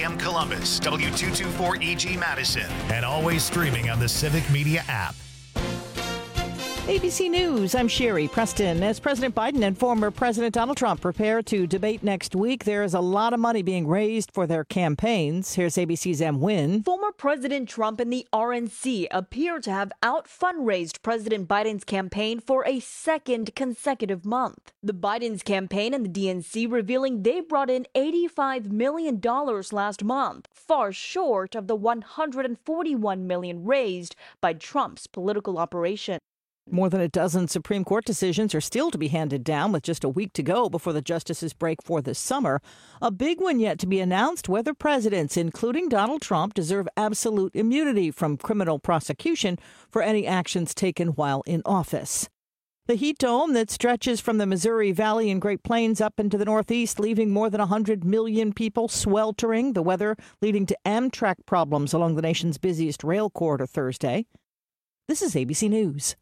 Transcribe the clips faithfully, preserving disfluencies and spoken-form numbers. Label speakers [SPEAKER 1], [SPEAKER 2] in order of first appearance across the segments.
[SPEAKER 1] M Columbus, W two twenty-four E G Madison, and always streaming on the Civic Media app.
[SPEAKER 2] A B C News, I'm Sherry Preston. As President Biden and former President Donald Trump prepare to debate next week, there is a lot of money being raised for their campaigns. Here's A B C's Em Nguyen.
[SPEAKER 3] Former President Trump and the R N C appear to have out-fundraised President Biden's campaign for a second consecutive month. The Biden's campaign and the D N C revealing they brought in eighty-five million dollars last month, far short of the one hundred forty-one million dollars raised by Trump's political operation.
[SPEAKER 2] More than a dozen Supreme Court decisions are still to be handed down with just a week to go before the justices break for the summer. A big one yet to be announced whether presidents, including Donald Trump, deserve absolute immunity from criminal prosecution for any actions taken while in office. The heat dome that stretches from the Missouri Valley and Great Plains up into the Northeast, leaving more than one hundred million people sweltering. The weather leading to Amtrak problems along the nation's busiest rail corridor Thursday. This is A B C News.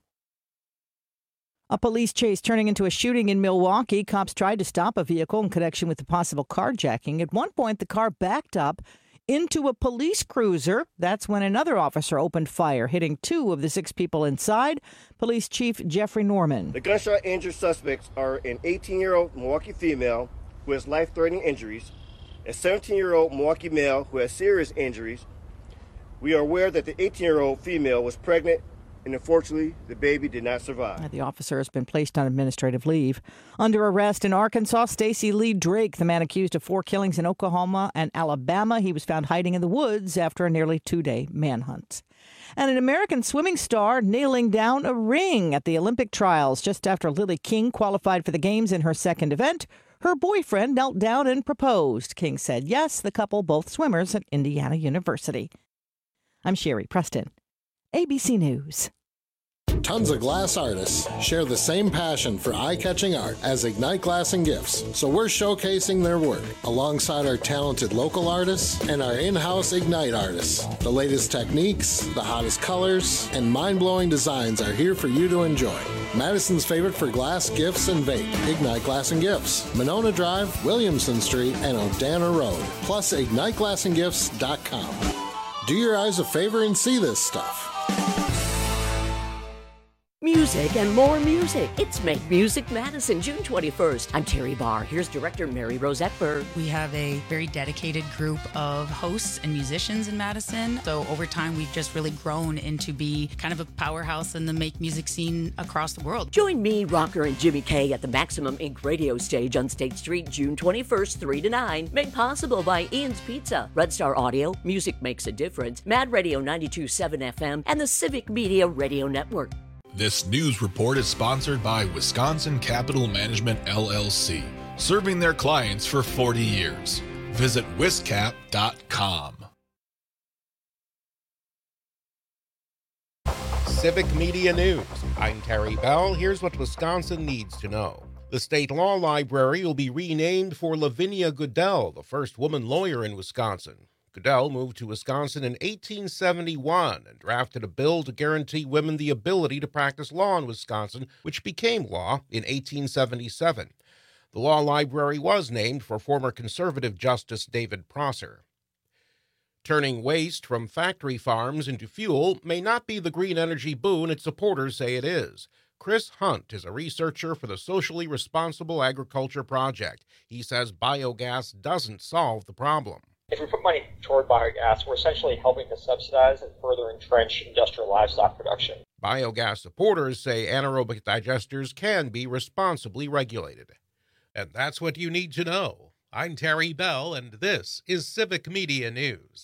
[SPEAKER 2] A police chase turning into a shooting in Milwaukee. Cops tried to stop a vehicle in connection with the possible carjacking. At one point, the car backed up into a police cruiser. That's when another officer opened fire, hitting two of the six people inside. Police Chief Jeffrey Norman.
[SPEAKER 4] The gunshot injured suspects are an eighteen-year-old Milwaukee female who has life-threatening injuries, a seventeen-year-old Milwaukee male who has serious injuries. We are aware that the eighteen-year-old female was pregnant, and unfortunately, the baby did not survive.
[SPEAKER 2] The officer has been placed on administrative leave. Under arrest in Arkansas, Stacey Lee Drake, the man accused of four killings in Oklahoma and Alabama. He was found hiding in the woods after a nearly two-day manhunt. And an American swimming star nailing down a ring at the Olympic trials. Just after Lily King qualified for the games in her second event, her boyfriend knelt down and proposed. King said yes, the couple, both swimmers at Indiana University. I'm Sherry Preston, A B C News.
[SPEAKER 5] Tons of glass artists share the same passion for eye-catching art as Ignite Glass and Gifts, so we're showcasing their work alongside our talented local artists and our in-house Ignite artists. The latest techniques, the hottest colors, and mind-blowing designs are here for you to enjoy. Madison's favorite for glass, gifts, and vape, Ignite Glass and Gifts, Monona Drive, Williamson Street, and Odana Road, plus ignite glass and gifts dot com. Do your eyes a favor and see this stuff.
[SPEAKER 6] Music and more music. It's Make Music Madison, June twenty-first. I'm Terry Barr. Here's director Mary Rose Eckberg.
[SPEAKER 7] We have a very dedicated group of hosts and musicians in Madison. So over time, we've just really grown into be kind of a powerhouse in the make music scene across the world.
[SPEAKER 6] Join me, Rocker, and Jimmy K at the Maximum Incorporated radio stage on State Street, June twenty-first, three to nine. Made possible by Ian's Pizza, Red Star Audio, Music Makes a Difference, Mad Radio ninety-two point seven F M, and the Civic Media Radio Network.
[SPEAKER 8] This news report is sponsored by Wisconsin Capital Management, L L C, serving their clients for forty years. Visit wiscap dot com.
[SPEAKER 9] Civic Media News. I'm Terry Bell. Here's what Wisconsin needs to know. The State Law Library will be renamed for Lavinia Goodell, the first woman lawyer in Wisconsin. Goodell moved to Wisconsin in eighteen seventy-one and drafted a bill to guarantee women the ability to practice law in Wisconsin, which became law in eighteen seventy-seven. The law library was named for former conservative Justice David Prosser. Turning waste from factory farms into fuel may not be the green energy boon its supporters say it is. Chris Hunt is a researcher for the Socially Responsible Agriculture Project. He says biogas doesn't solve the problem.
[SPEAKER 10] If we put money toward biogas, we're essentially helping to subsidize and further entrench industrial livestock production.
[SPEAKER 9] Biogas supporters say anaerobic digesters can be responsibly regulated. And that's what you need to know. I'm Terry Bell, and this is Civic Media News.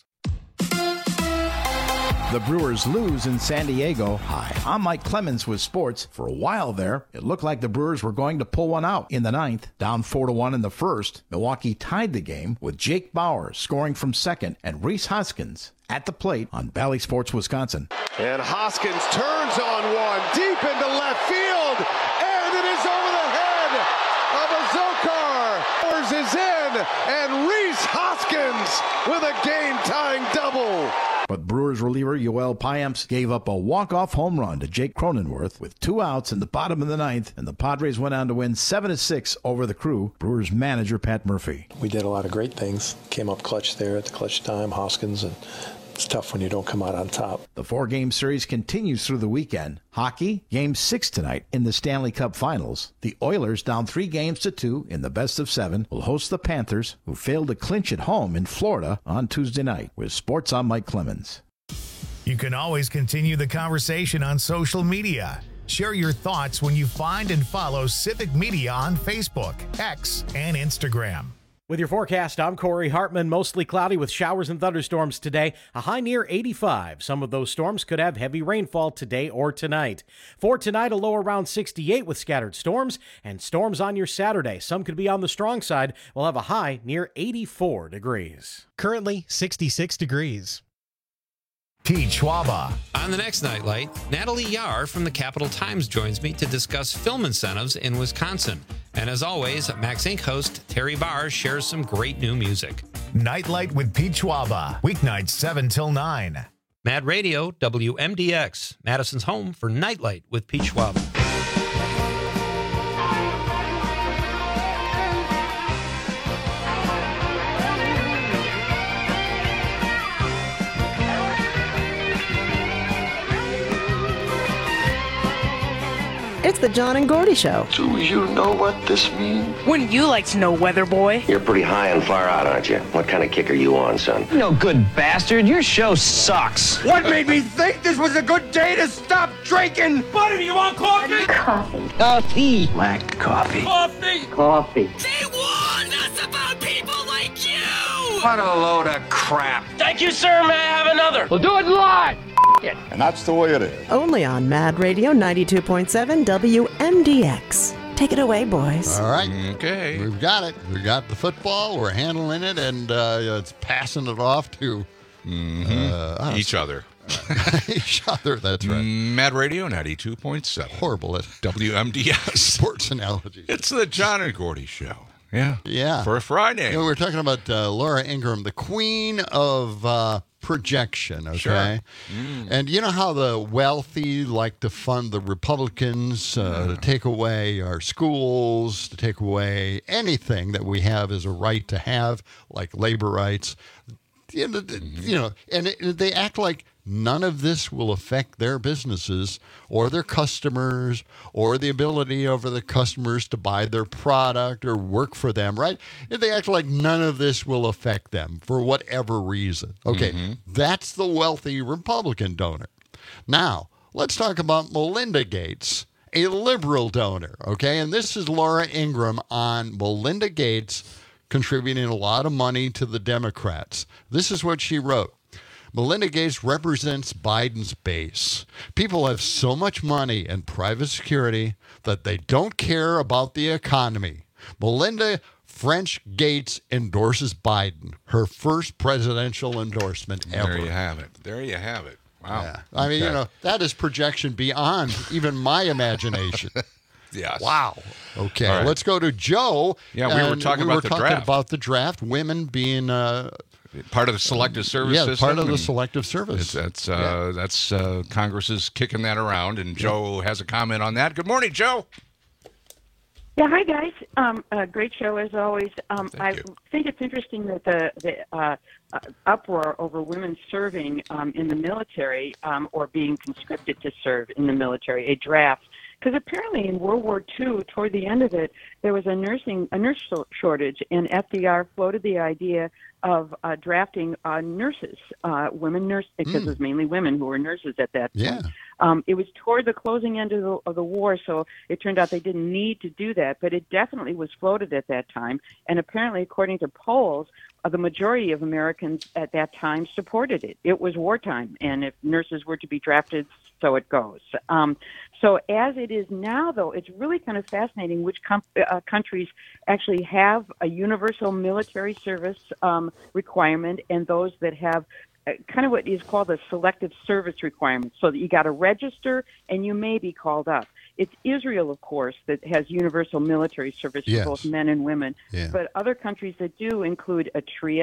[SPEAKER 11] The Brewers lose in San Diego. Hi, I'm Mike Clemens with sports. For a while there, it looked like the Brewers were going to pull one out in the ninth. Down four to one in the first, Milwaukee tied the game with Jake Bauer scoring from second and Rhys Hoskins at the plate on Bally Sports Wisconsin.
[SPEAKER 12] And Hoskins turns on one deep into left field, and it is over the head of Azokar. Is in, and Rhys Hoskins with a game-tying double.
[SPEAKER 11] But Brewers reliever Yoel Payamps gave up a walk-off home run to Jake Cronenworth with two outs in the bottom of the ninth, and the Padres went on to win seven to six over the Crew. Brewers manager Pat Murphy.
[SPEAKER 13] We did a lot of great things. Came up clutch there at the clutch time, Hoskins, and it's tough when you don't come out on top.
[SPEAKER 11] The four-game series continues through the weekend. Hockey, Game six tonight in the Stanley Cup Finals. The Oilers, down three games to two in the best of seven, will host the Panthers, who failed to clinch at home in Florida on Tuesday night. With Sports, I'm Mike Clemens.
[SPEAKER 1] You can always continue the conversation on social media. Share your thoughts when you find and follow Civic Media on Facebook, X, and Instagram.
[SPEAKER 14] With your forecast, I'm Corey Hartman. Mostly cloudy with showers and thunderstorms today. A high near eighty-five. Some of those storms could have heavy rainfall today or tonight. For tonight, a low around sixty-eight with scattered storms. And storms on your Saturday. Some could be on the strong side. We'll have a high near eighty-four degrees.
[SPEAKER 15] Currently sixty-six degrees.
[SPEAKER 1] Pete Schwaba.
[SPEAKER 16] On the next Nightlight, Natalie Yar from the Capital Times joins me to discuss film incentives in Wisconsin. And as always, Max Inc host Terry Barr shares some great new music.
[SPEAKER 1] Nightlight with Pete Schwaba. Weeknights seven till nine.
[SPEAKER 16] Mad Radio, W M D X, Madison's home for Nightlight with Pete Schwaba.
[SPEAKER 17] It's the John and Gordy Show.
[SPEAKER 18] Do you know what this means?
[SPEAKER 19] Wouldn't you like to know, Weather Boy?
[SPEAKER 18] You're pretty high and far out, aren't you? What kind of kick are you on, son?
[SPEAKER 19] No good bastard. Your show sucks.
[SPEAKER 20] What made me think this was a good day to stop drinking?
[SPEAKER 19] Buddy, do you want coffee?
[SPEAKER 17] Coffee.
[SPEAKER 19] Coffee.
[SPEAKER 18] Black coffee.
[SPEAKER 19] Coffee.
[SPEAKER 17] Coffee.
[SPEAKER 19] They warned us about people like you!
[SPEAKER 20] What a load of crap.
[SPEAKER 19] Thank you, sir. May I have another? We'll do it live. It.
[SPEAKER 21] And that's the way it is.
[SPEAKER 17] Only on Mad Radio ninety-two point seven W M D X. Take it away, boys.
[SPEAKER 21] All right.
[SPEAKER 22] Okay.
[SPEAKER 21] We've got it. We've got the football. We're handling it, and uh, it's passing it off to
[SPEAKER 22] mm-hmm. uh, each other.
[SPEAKER 21] each other, that's right.
[SPEAKER 22] Mad Radio ninety-two point seven.
[SPEAKER 21] Horrible at
[SPEAKER 22] W M D S.
[SPEAKER 21] Sports analogies.
[SPEAKER 22] It's the John and Gordy Show. Yeah.
[SPEAKER 21] Yeah.
[SPEAKER 22] For a Friday.
[SPEAKER 21] You know, we were talking about uh, Laura Ingraham, the queen of uh, projection, okay?
[SPEAKER 22] Sure.
[SPEAKER 21] Mm. And you know how the wealthy like to fund the Republicans, uh, yeah. to take away our schools, to take away anything that we have as a right to have, like labor rights. You know, mm-hmm. you know and it, they act like none of this will affect their businesses or their customers or the ability of the customers to buy their product or work for them, right? They act like none of this will affect them for whatever reason. Okay, mm-hmm. That's the wealthy Republican donor. Now, let's talk about Melinda Gates, a liberal donor, okay? And this is Laura Ingraham on Melinda Gates contributing a lot of money to the Democrats. This is what she wrote. Melinda Gates represents Biden's base. People have so much money and private security that they don't care about the economy. Melinda French Gates endorses Biden, her first presidential endorsement ever.
[SPEAKER 22] There you have it. There you have it. Wow.
[SPEAKER 21] Yeah. I mean, okay. you know, that is projection beyond even my imagination.
[SPEAKER 22] Yes.
[SPEAKER 21] Wow. Okay,
[SPEAKER 22] right.
[SPEAKER 21] Let's go to Joe.
[SPEAKER 22] Yeah, we were talking
[SPEAKER 21] we
[SPEAKER 22] about
[SPEAKER 21] were
[SPEAKER 22] the
[SPEAKER 21] talking
[SPEAKER 22] draft.
[SPEAKER 21] about the draft. Women being uh,
[SPEAKER 22] part of the selective service
[SPEAKER 21] yeah,
[SPEAKER 22] system.
[SPEAKER 21] part of the selective service.
[SPEAKER 22] That's uh, yeah. that's uh, Congress is kicking that around, and Joe yeah. has a comment on that. Good morning, Joe.
[SPEAKER 23] Yeah, hi guys. Um, uh, great show as always. Um, I
[SPEAKER 22] you.
[SPEAKER 23] think it's interesting that the the uh, uh, uproar over women serving um, in the military um, or being conscripted to serve in the military, a draft. Because apparently in World War Two, toward the end of it, there was a nursing a nurse shortage, and F D R floated the idea of uh, drafting uh, nurses, uh, women nurses, because mm. it was mainly women who were nurses at that point.
[SPEAKER 21] Yeah.
[SPEAKER 23] Um, it was toward the closing end of the, of the war, so it turned out they didn't need to do that, but it definitely was floated at that time. And apparently, according to polls, uh, the majority of Americans at that time supported it. It was wartime, and if nurses were to be drafted, so it goes. Um, so as it is now, though, it's really kind of fascinating which com- uh, countries actually have a universal military service um, requirement and those that have uh, kind of what is called a selective service requirement, so that you got to register and you may be called up. It's Israel, of course, that has universal military service
[SPEAKER 21] yes.
[SPEAKER 23] for both men and women.
[SPEAKER 21] Yeah.
[SPEAKER 23] But other countries that do include Eritrea,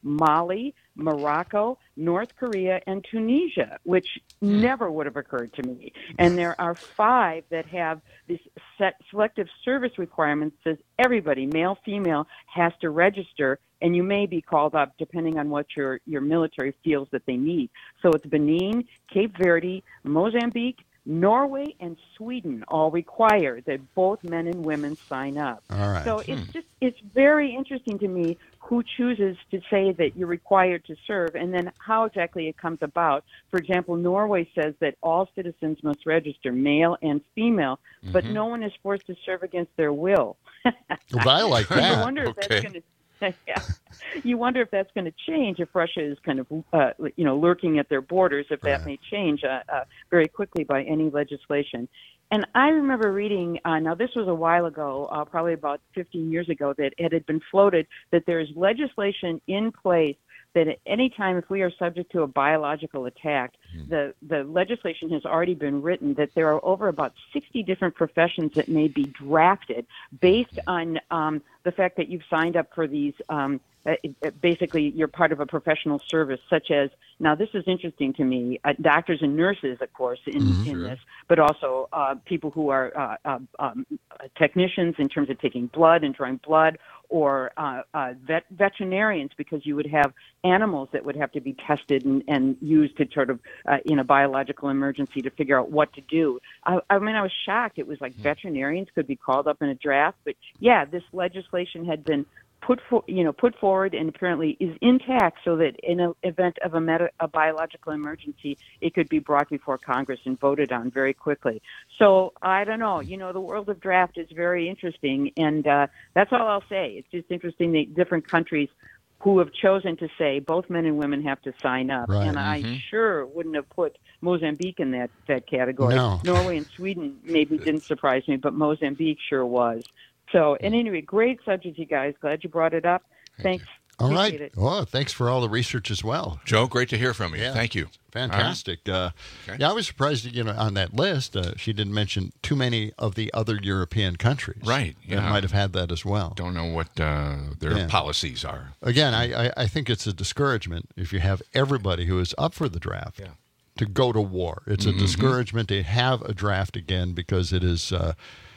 [SPEAKER 23] Mali, Morocco, North Korea, and Tunisia, which never would have occurred to me. And there are five that have this set selective service requirement that says everybody, male, female, has to register, and you may be called up depending on what your, your military feels that they need. So it's Benin, Cape Verde, Mozambique, Norway, and Sweden all require that both men and women sign up.
[SPEAKER 21] All right.
[SPEAKER 23] So
[SPEAKER 21] Hmm.
[SPEAKER 23] it's just it's very interesting to me who chooses to say that you're required to serve and then how exactly it comes about. For example, Norway says that all citizens must register, male and female, but
[SPEAKER 21] Mhm.
[SPEAKER 23] no one is forced to serve against their will.
[SPEAKER 21] Well, I like that.
[SPEAKER 23] You wonder if
[SPEAKER 21] Okay.
[SPEAKER 23] that's going to yeah. You wonder if that's going to change if Russia is kind of, uh, you know, lurking at their borders, if that may change uh, uh, very quickly by any legislation. And I remember reading, uh, now this was a while ago, uh, probably about fifteen years ago, that it had been floated that there's legislation in place that at any time if we are subject to a biological attack, the, the legislation has already been written that there are over about sixty different professions that may be drafted based on um, the fact that you've signed up for these, um, uh, basically you're part of a professional service, such as, now this is interesting to me, uh, doctors and nurses, of course, in,
[SPEAKER 21] Mhm.
[SPEAKER 23] in this, but also uh, people who are uh, uh, um, technicians in terms of taking blood and drawing blood, or uh, uh, vet- veterinarians, because you would have animals that would have to be tested and, and used to sort of, uh, in a biological emergency, to figure out what to do. I, I mean, I was shocked. It was like veterinarians could be called up in a draft, but yeah, this legislation had been put for, you know, put forward and apparently is intact so that in an event of a, meta, a biological emergency, it could be brought before Congress and voted on very quickly. So I don't know, you know, the world of draft is very interesting, and uh, that's all I'll say. It's just interesting that different countries who have chosen to say both men and women have to sign up.
[SPEAKER 21] Right.
[SPEAKER 23] And I
[SPEAKER 21] Mhm.
[SPEAKER 23] sure wouldn't have put Mozambique in that, that category.
[SPEAKER 21] No.
[SPEAKER 23] Norway and Sweden maybe didn't surprise me, but Mozambique sure was. So, and anyway, great subject, you guys. Glad you brought it up. Thanks.
[SPEAKER 21] All
[SPEAKER 23] Appreciate
[SPEAKER 21] right.
[SPEAKER 23] it.
[SPEAKER 21] Well, thanks for all the research as well.
[SPEAKER 22] Joe, great to hear from you.
[SPEAKER 21] Yeah.
[SPEAKER 22] Thank you.
[SPEAKER 21] Fantastic. Uh,
[SPEAKER 22] Okay.
[SPEAKER 21] Yeah, I was surprised, you know, on that list, uh, she didn't mention too many of the other European countries.
[SPEAKER 22] Right,
[SPEAKER 21] That
[SPEAKER 22] yeah.
[SPEAKER 21] might have had that as well.
[SPEAKER 22] Don't know what uh, their
[SPEAKER 21] Yeah.
[SPEAKER 22] policies are.
[SPEAKER 21] Again, I, I, I think it's a discouragement if you have everybody who is up for the draft to go to war. It's
[SPEAKER 22] Mhm.
[SPEAKER 21] a discouragement to have a draft again because it is uh,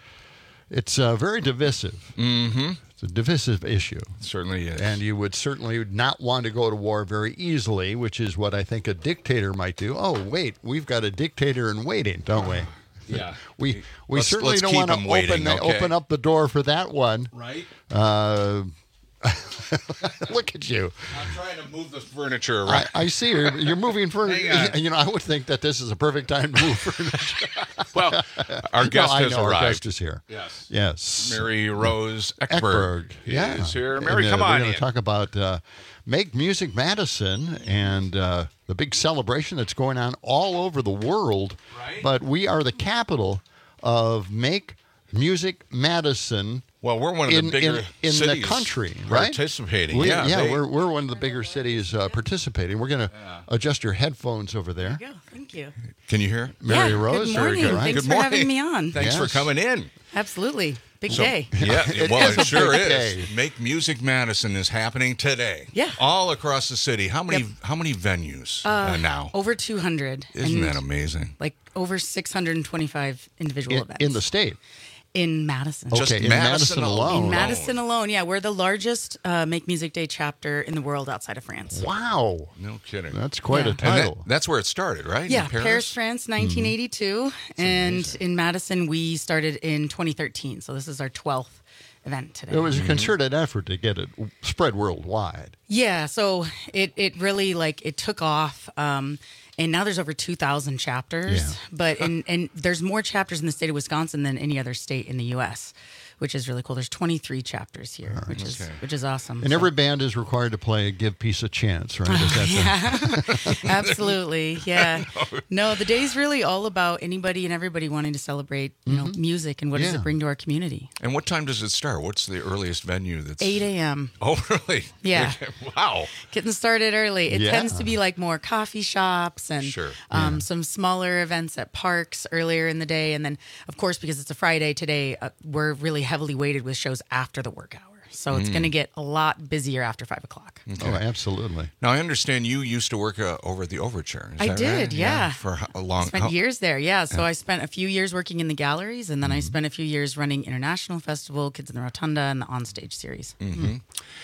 [SPEAKER 21] it's uh, very divisive.
[SPEAKER 22] Mm-hmm.
[SPEAKER 21] It's a divisive issue.
[SPEAKER 22] It certainly is.
[SPEAKER 21] And you would certainly not want to go to war very easily, which is what I think a dictator might do. Oh, wait, we've got a dictator in waiting, don't we?
[SPEAKER 22] Yeah.
[SPEAKER 21] We we
[SPEAKER 22] Let's-
[SPEAKER 21] certainly
[SPEAKER 22] let's
[SPEAKER 21] don't
[SPEAKER 22] keep
[SPEAKER 21] want to
[SPEAKER 22] him
[SPEAKER 21] open
[SPEAKER 22] waiting,
[SPEAKER 21] the-
[SPEAKER 22] okay?
[SPEAKER 21] open up the door for that one.
[SPEAKER 22] Right.
[SPEAKER 21] Uh, look at you.
[SPEAKER 22] I'm trying to move the furniture
[SPEAKER 21] I,
[SPEAKER 22] around.
[SPEAKER 21] I see you're, you're moving furniture.
[SPEAKER 22] Hang on.
[SPEAKER 21] You know, I would think that this is a perfect time to move furniture.
[SPEAKER 22] Well, our guest
[SPEAKER 21] no, I
[SPEAKER 22] has
[SPEAKER 21] know,
[SPEAKER 22] arrived.
[SPEAKER 21] Our guest is here.
[SPEAKER 22] Yes.
[SPEAKER 21] Yes.
[SPEAKER 22] Mary Rose Eckberg,
[SPEAKER 21] Eckberg. Yeah.
[SPEAKER 22] is here. Mary,
[SPEAKER 21] And, uh,
[SPEAKER 22] come
[SPEAKER 21] we're
[SPEAKER 22] on
[SPEAKER 21] going
[SPEAKER 22] in.
[SPEAKER 21] to talk about uh, Make Music Madison and uh, the big celebration that's going on all over the world.
[SPEAKER 22] Right.
[SPEAKER 21] But we are the capital of Make Music Madison.
[SPEAKER 22] Well, we're one of the
[SPEAKER 21] in,
[SPEAKER 22] bigger
[SPEAKER 21] in, in
[SPEAKER 22] cities
[SPEAKER 21] the country, right?
[SPEAKER 22] participating.
[SPEAKER 21] We-
[SPEAKER 22] Yeah,
[SPEAKER 21] yeah,
[SPEAKER 22] they-
[SPEAKER 21] we're we're one of the bigger cities uh, participating. We're going to adjust your headphones over there.
[SPEAKER 2] There you go. Thank you.
[SPEAKER 22] Can you hear?
[SPEAKER 21] Mary
[SPEAKER 2] Yeah,
[SPEAKER 21] Rose,
[SPEAKER 2] good
[SPEAKER 21] very
[SPEAKER 2] morning.
[SPEAKER 21] good.
[SPEAKER 2] Thanks
[SPEAKER 22] Good
[SPEAKER 2] for
[SPEAKER 22] morning.
[SPEAKER 2] having me on.
[SPEAKER 22] Thanks for
[SPEAKER 21] Yes.
[SPEAKER 22] coming in.
[SPEAKER 2] Absolutely. Big
[SPEAKER 22] So-
[SPEAKER 2] day.
[SPEAKER 22] Yeah,
[SPEAKER 21] It
[SPEAKER 22] well,
[SPEAKER 21] is
[SPEAKER 22] it
[SPEAKER 21] a
[SPEAKER 22] sure
[SPEAKER 21] big
[SPEAKER 22] is.
[SPEAKER 21] day.
[SPEAKER 22] Make Music Madison is happening today.
[SPEAKER 2] Yeah.
[SPEAKER 22] all across the city. How many?
[SPEAKER 2] Yep.
[SPEAKER 22] How many venues
[SPEAKER 2] Uh,
[SPEAKER 22] uh, now?
[SPEAKER 2] Over two hundred.
[SPEAKER 22] Isn't
[SPEAKER 2] and
[SPEAKER 22] that amazing?
[SPEAKER 2] Like over six hundred twenty-five individual
[SPEAKER 21] In,
[SPEAKER 2] events.
[SPEAKER 21] in the state.
[SPEAKER 2] In Madison.
[SPEAKER 22] Just
[SPEAKER 21] Okay, in
[SPEAKER 22] Madison
[SPEAKER 21] Madison
[SPEAKER 22] alone.
[SPEAKER 21] alone.
[SPEAKER 2] In Madison alone, yeah. We're the largest uh, Make Music Day chapter in the world outside of France.
[SPEAKER 21] Wow.
[SPEAKER 22] No kidding.
[SPEAKER 21] That's quite
[SPEAKER 2] Yeah.
[SPEAKER 21] a
[SPEAKER 22] And that-
[SPEAKER 21] title.
[SPEAKER 22] that's where it started, right?
[SPEAKER 2] Yeah,
[SPEAKER 22] In
[SPEAKER 2] Paris,
[SPEAKER 22] Paris.
[SPEAKER 2] France, nineteen eighty-two. And in Madison, we started in twenty thirteen. So this is our twelfth event today.
[SPEAKER 21] It was a concerted effort to get it spread worldwide.
[SPEAKER 2] Yeah, so it, it really like it took off, um, and now there's over two thousand chapters.
[SPEAKER 21] Yeah.
[SPEAKER 2] But in, and there's more chapters in the state of Wisconsin than any other state in the U S, which is really cool. There's twenty-three chapters here, which is
[SPEAKER 22] okay.
[SPEAKER 2] which is awesome.
[SPEAKER 21] And
[SPEAKER 2] So-
[SPEAKER 21] every band is required to play Give Peace a Chance, right? Is that
[SPEAKER 2] yeah, absolutely. Yeah. No, the day's really all about anybody and everybody wanting to celebrate, you know, music and what does
[SPEAKER 21] Yeah.
[SPEAKER 2] it bring to our community.
[SPEAKER 22] And what time does it start? What's the earliest venue that's
[SPEAKER 2] eight a.m.
[SPEAKER 22] Oh, really?
[SPEAKER 2] Yeah.
[SPEAKER 22] Wow.
[SPEAKER 2] Getting started early. It
[SPEAKER 21] Yeah.
[SPEAKER 2] tends to be like more coffee shops and
[SPEAKER 22] Sure.
[SPEAKER 2] um, some smaller events at parks earlier in the day. And then, of course, because it's a Friday today, uh, we're really heavily weighted with shows after the work hour. So it's
[SPEAKER 22] Mm.
[SPEAKER 2] going to get a lot busier after five o'clock.
[SPEAKER 21] Oh, absolutely.
[SPEAKER 22] Now, I understand you used to work uh, over at the Overture. Is
[SPEAKER 2] I
[SPEAKER 22] that
[SPEAKER 2] did,
[SPEAKER 22] right?
[SPEAKER 2] yeah.
[SPEAKER 22] For a long
[SPEAKER 2] spent
[SPEAKER 22] how-
[SPEAKER 2] years there, yeah. So
[SPEAKER 22] Yeah.
[SPEAKER 2] I spent a few years working in the galleries, and then I spent a few years running International Festival, Kids in the Rotunda, and the Onstage series.
[SPEAKER 22] Mhm.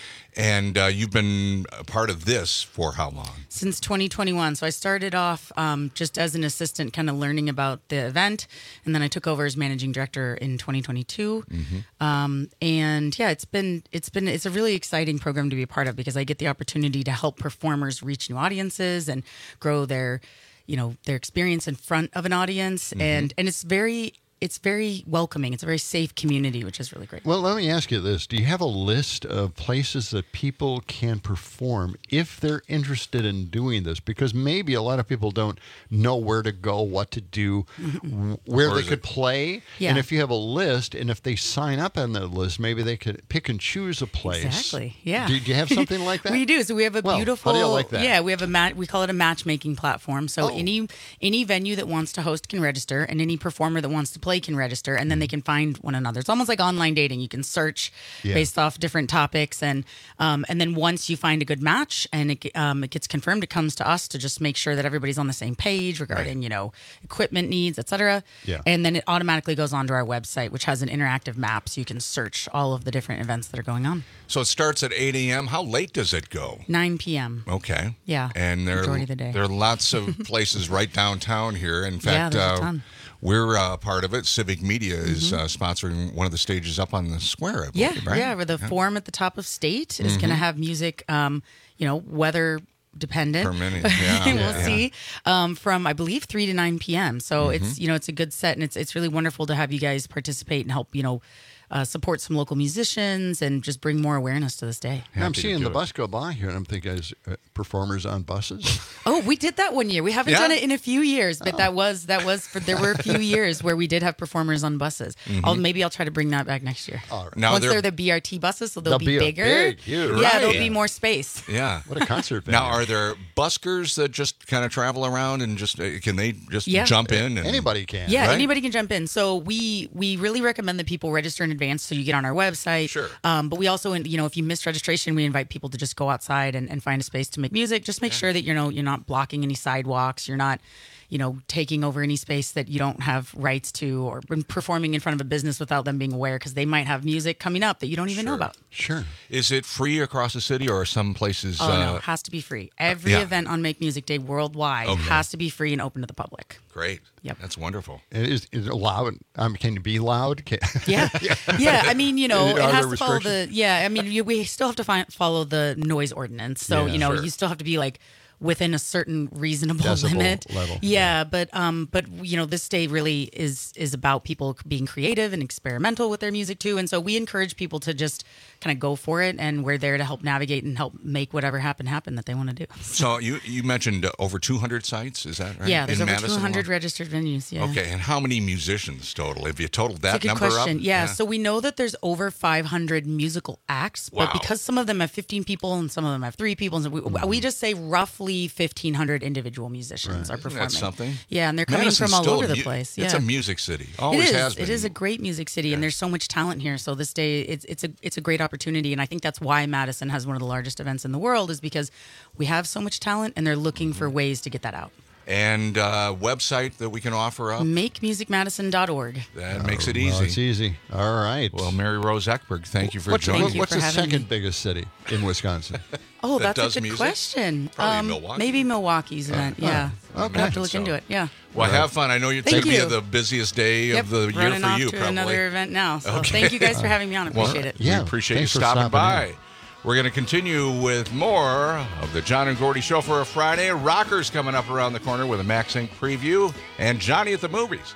[SPEAKER 22] And uh, you've been a part of this for how long?
[SPEAKER 2] Since twenty twenty-one. So I started off um, just as an assistant, kind of learning about the event, and then I took over as managing director in twenty twenty-two.
[SPEAKER 22] Mm-hmm.
[SPEAKER 2] Um, and yeah, it's been it's been it's a really exciting program to be a part of because I get the opportunity to help performers reach new audiences and grow their, you know, their experience in front of an audience,
[SPEAKER 21] Mhm.
[SPEAKER 2] and and it's very it's very welcoming. It's a very safe community, which is really great.
[SPEAKER 21] Well, let me ask you this. Do you have a list of places that people can perform if they're interested in doing this? Because maybe a lot of people don't know where to go, what to do, w- where
[SPEAKER 22] Or
[SPEAKER 21] they
[SPEAKER 22] is
[SPEAKER 21] could
[SPEAKER 22] it-
[SPEAKER 21] play.
[SPEAKER 2] Yeah.
[SPEAKER 21] And if you have a list, and if they sign up on that list, maybe they could pick and choose a place.
[SPEAKER 2] Exactly. Yeah.
[SPEAKER 21] Do, do you have something like that?
[SPEAKER 2] We do. So we have a
[SPEAKER 21] Well,
[SPEAKER 2] beautiful.
[SPEAKER 21] how do you like that?
[SPEAKER 2] Yeah, we have a mat. We call it a matchmaking platform. So
[SPEAKER 21] Oh.
[SPEAKER 2] any any venue that wants to host can register, and any performer that wants to play can register, and then they can find one another. It's almost like online dating. You can search
[SPEAKER 21] Yeah.
[SPEAKER 2] based off different topics, and um, and then once you find a good match and it um, it gets confirmed, it comes to us to just make sure that everybody's on the same page regarding you know equipment needs, et cetera.
[SPEAKER 21] Yeah.
[SPEAKER 2] And then it automatically goes onto our website, which has an interactive map, so you can search all of the different events that are going on.
[SPEAKER 22] So it starts at eight a.m. How late does it go?
[SPEAKER 2] nine p.m.
[SPEAKER 22] Okay.
[SPEAKER 2] Yeah,
[SPEAKER 22] And there,
[SPEAKER 2] majority of the day.
[SPEAKER 22] there are lots of places right downtown here. In
[SPEAKER 2] Yeah,
[SPEAKER 22] fact,
[SPEAKER 2] there's a
[SPEAKER 22] uh,
[SPEAKER 2] ton.
[SPEAKER 22] we're uh, part of it. Civic Media is uh, sponsoring one of the stages up on the square, I
[SPEAKER 2] Yeah,
[SPEAKER 22] believe, right?
[SPEAKER 2] yeah. Where the forum at the top of State is going to
[SPEAKER 22] Mhm.
[SPEAKER 2] have music, um, you know, weather dependent.
[SPEAKER 22] Permitting, yeah,
[SPEAKER 2] we'll
[SPEAKER 22] yeah.
[SPEAKER 2] see. Um, from I believe three to nine p.m. So
[SPEAKER 22] Mhm.
[SPEAKER 2] it's you know it's a good set, and it's it's really wonderful to have you guys participate and help you know uh, support some local musicians and just bring more awareness to this day.
[SPEAKER 21] I'm
[SPEAKER 22] Happy to
[SPEAKER 21] seeing
[SPEAKER 22] do
[SPEAKER 21] the
[SPEAKER 22] it.
[SPEAKER 21] bus go by here, and I'm thinking, is uh, performers on buses?
[SPEAKER 2] Oh, we did that one year. We haven't
[SPEAKER 22] Yeah?
[SPEAKER 2] done it in a few years, but that was that was for there were a few years where we did have performers on buses. I'll maybe I'll try to bring that back next year.
[SPEAKER 21] All right.
[SPEAKER 22] Now
[SPEAKER 2] Once
[SPEAKER 22] they're-
[SPEAKER 2] they're the B R T buses, so they'll,
[SPEAKER 21] They'll
[SPEAKER 2] be,
[SPEAKER 21] be a
[SPEAKER 2] bigger.
[SPEAKER 21] big, huge.
[SPEAKER 2] Yeah, there'll
[SPEAKER 22] Right.
[SPEAKER 2] be more space.
[SPEAKER 22] Yeah.
[SPEAKER 21] What a concert venue.
[SPEAKER 22] Now, are there buskers that just kind of travel around and just uh, can they just
[SPEAKER 2] Yeah.
[SPEAKER 22] jump in? And,
[SPEAKER 21] Anybody can.
[SPEAKER 2] Yeah,
[SPEAKER 22] Right?
[SPEAKER 2] anybody can jump in. So we we really recommend that people register in advance so you get on our website.
[SPEAKER 22] Sure.
[SPEAKER 2] Um, but we also, you know, if you miss registration, we invite people to just go outside and, and find a space to make music. Just make sure that you know you're not blocking any sidewalks. You're not, you know, taking over any space that you don't have rights to, or performing in front of a business without them being aware, because they might have music coming up that you don't even know
[SPEAKER 22] Sure.
[SPEAKER 2] about.
[SPEAKER 21] Sure.
[SPEAKER 22] Is it free across the city, or are some places?
[SPEAKER 2] Oh no,
[SPEAKER 22] uh,
[SPEAKER 2] it has to be free. Every
[SPEAKER 22] yeah.
[SPEAKER 2] event on Make Music Day worldwide
[SPEAKER 22] Okay.
[SPEAKER 2] has to be free and open to the public.
[SPEAKER 22] Great.
[SPEAKER 2] Yep.
[SPEAKER 22] That's wonderful.
[SPEAKER 21] And Is, is it loud? Um, can you be loud? Can,
[SPEAKER 2] Yeah, yeah. I mean, you know,
[SPEAKER 21] Are
[SPEAKER 2] it
[SPEAKER 21] there
[SPEAKER 2] has to follow the.
[SPEAKER 21] restrictions?
[SPEAKER 2] Yeah, I mean, you, we still have to find, follow the noise ordinance. So
[SPEAKER 21] Yeah,
[SPEAKER 2] you know,
[SPEAKER 22] sure.
[SPEAKER 2] you still have to be like within a certain reasonable
[SPEAKER 21] Decibel
[SPEAKER 2] limit
[SPEAKER 21] level.
[SPEAKER 2] Yeah, but um, but you know, this day really is is about people being creative and experimental with their music too. And so we encourage people to just kind of go for it, and we're there to help navigate and help make whatever happen happen that they want to do.
[SPEAKER 22] So you you mentioned uh, over two hundred sites, is that right?
[SPEAKER 2] Yeah, there's
[SPEAKER 22] In
[SPEAKER 2] over
[SPEAKER 22] Madison
[SPEAKER 2] two hundred
[SPEAKER 22] alone?
[SPEAKER 2] registered venues. Yeah.
[SPEAKER 22] Okay, and how many musicians total? Have you totaled that
[SPEAKER 2] That's a good
[SPEAKER 22] number
[SPEAKER 2] question.
[SPEAKER 22] up?
[SPEAKER 2] Yeah, so we know that there's over five hundred musical acts, but
[SPEAKER 22] Wow.
[SPEAKER 2] because some of them have fifteen people and some of them have three people, and so we, we just say roughly fifteen hundred individual musicians are
[SPEAKER 22] Isn't
[SPEAKER 2] performing.
[SPEAKER 22] that something?
[SPEAKER 2] Yeah, and they're coming
[SPEAKER 22] Madison's
[SPEAKER 2] from all
[SPEAKER 22] still
[SPEAKER 2] over
[SPEAKER 22] a
[SPEAKER 2] the
[SPEAKER 22] mu-
[SPEAKER 2] place.
[SPEAKER 22] It's
[SPEAKER 2] Yeah.
[SPEAKER 22] a music city. Always
[SPEAKER 2] it is.
[SPEAKER 22] has been.
[SPEAKER 2] It is a great music city, and there's so much talent here. So this day, it's it's a it's a great opportunity, and I think that's why Madison has one of the largest events in the world, is because we have so much talent, and they're looking for ways to get that out.
[SPEAKER 22] And uh, website that we can offer up?
[SPEAKER 2] make music madison dot org.
[SPEAKER 22] That makes it
[SPEAKER 21] Well,
[SPEAKER 22] easy.
[SPEAKER 21] it's easy. All right.
[SPEAKER 22] Well, Mary Rose Eckberg, thank you for
[SPEAKER 21] what's,
[SPEAKER 22] joining
[SPEAKER 21] what-
[SPEAKER 22] me.
[SPEAKER 21] What's
[SPEAKER 2] for
[SPEAKER 21] the
[SPEAKER 2] having
[SPEAKER 21] second
[SPEAKER 2] me.
[SPEAKER 21] biggest city in Wisconsin?
[SPEAKER 2] Oh,
[SPEAKER 22] that
[SPEAKER 2] that's
[SPEAKER 22] does
[SPEAKER 2] a good
[SPEAKER 22] music?
[SPEAKER 2] question.
[SPEAKER 22] Probably Milwaukee.
[SPEAKER 2] Maybe Milwaukee's event. Yeah.
[SPEAKER 21] oh,
[SPEAKER 2] We'll have to look
[SPEAKER 22] so.
[SPEAKER 2] into it. Yeah.
[SPEAKER 22] Well, have fun. I know it's
[SPEAKER 2] Thank
[SPEAKER 22] going to be
[SPEAKER 2] you.
[SPEAKER 22] the busiest day
[SPEAKER 2] Yep.
[SPEAKER 22] of the year
[SPEAKER 2] Running
[SPEAKER 22] for
[SPEAKER 2] off
[SPEAKER 22] you,
[SPEAKER 2] to
[SPEAKER 22] probably.
[SPEAKER 2] another event now. So
[SPEAKER 22] Okay.
[SPEAKER 2] thank you guys for having me on. I
[SPEAKER 22] Well,
[SPEAKER 2] appreciate it.
[SPEAKER 21] Yeah,
[SPEAKER 22] We appreciate you
[SPEAKER 21] thanks for
[SPEAKER 22] stopping,
[SPEAKER 21] stopping
[SPEAKER 22] by.
[SPEAKER 21] in.
[SPEAKER 22] We're going to continue with more of the John and Gordy Show for a Friday. Rockers coming up around the corner with a Max Inc preview, and Johnny at the Movies.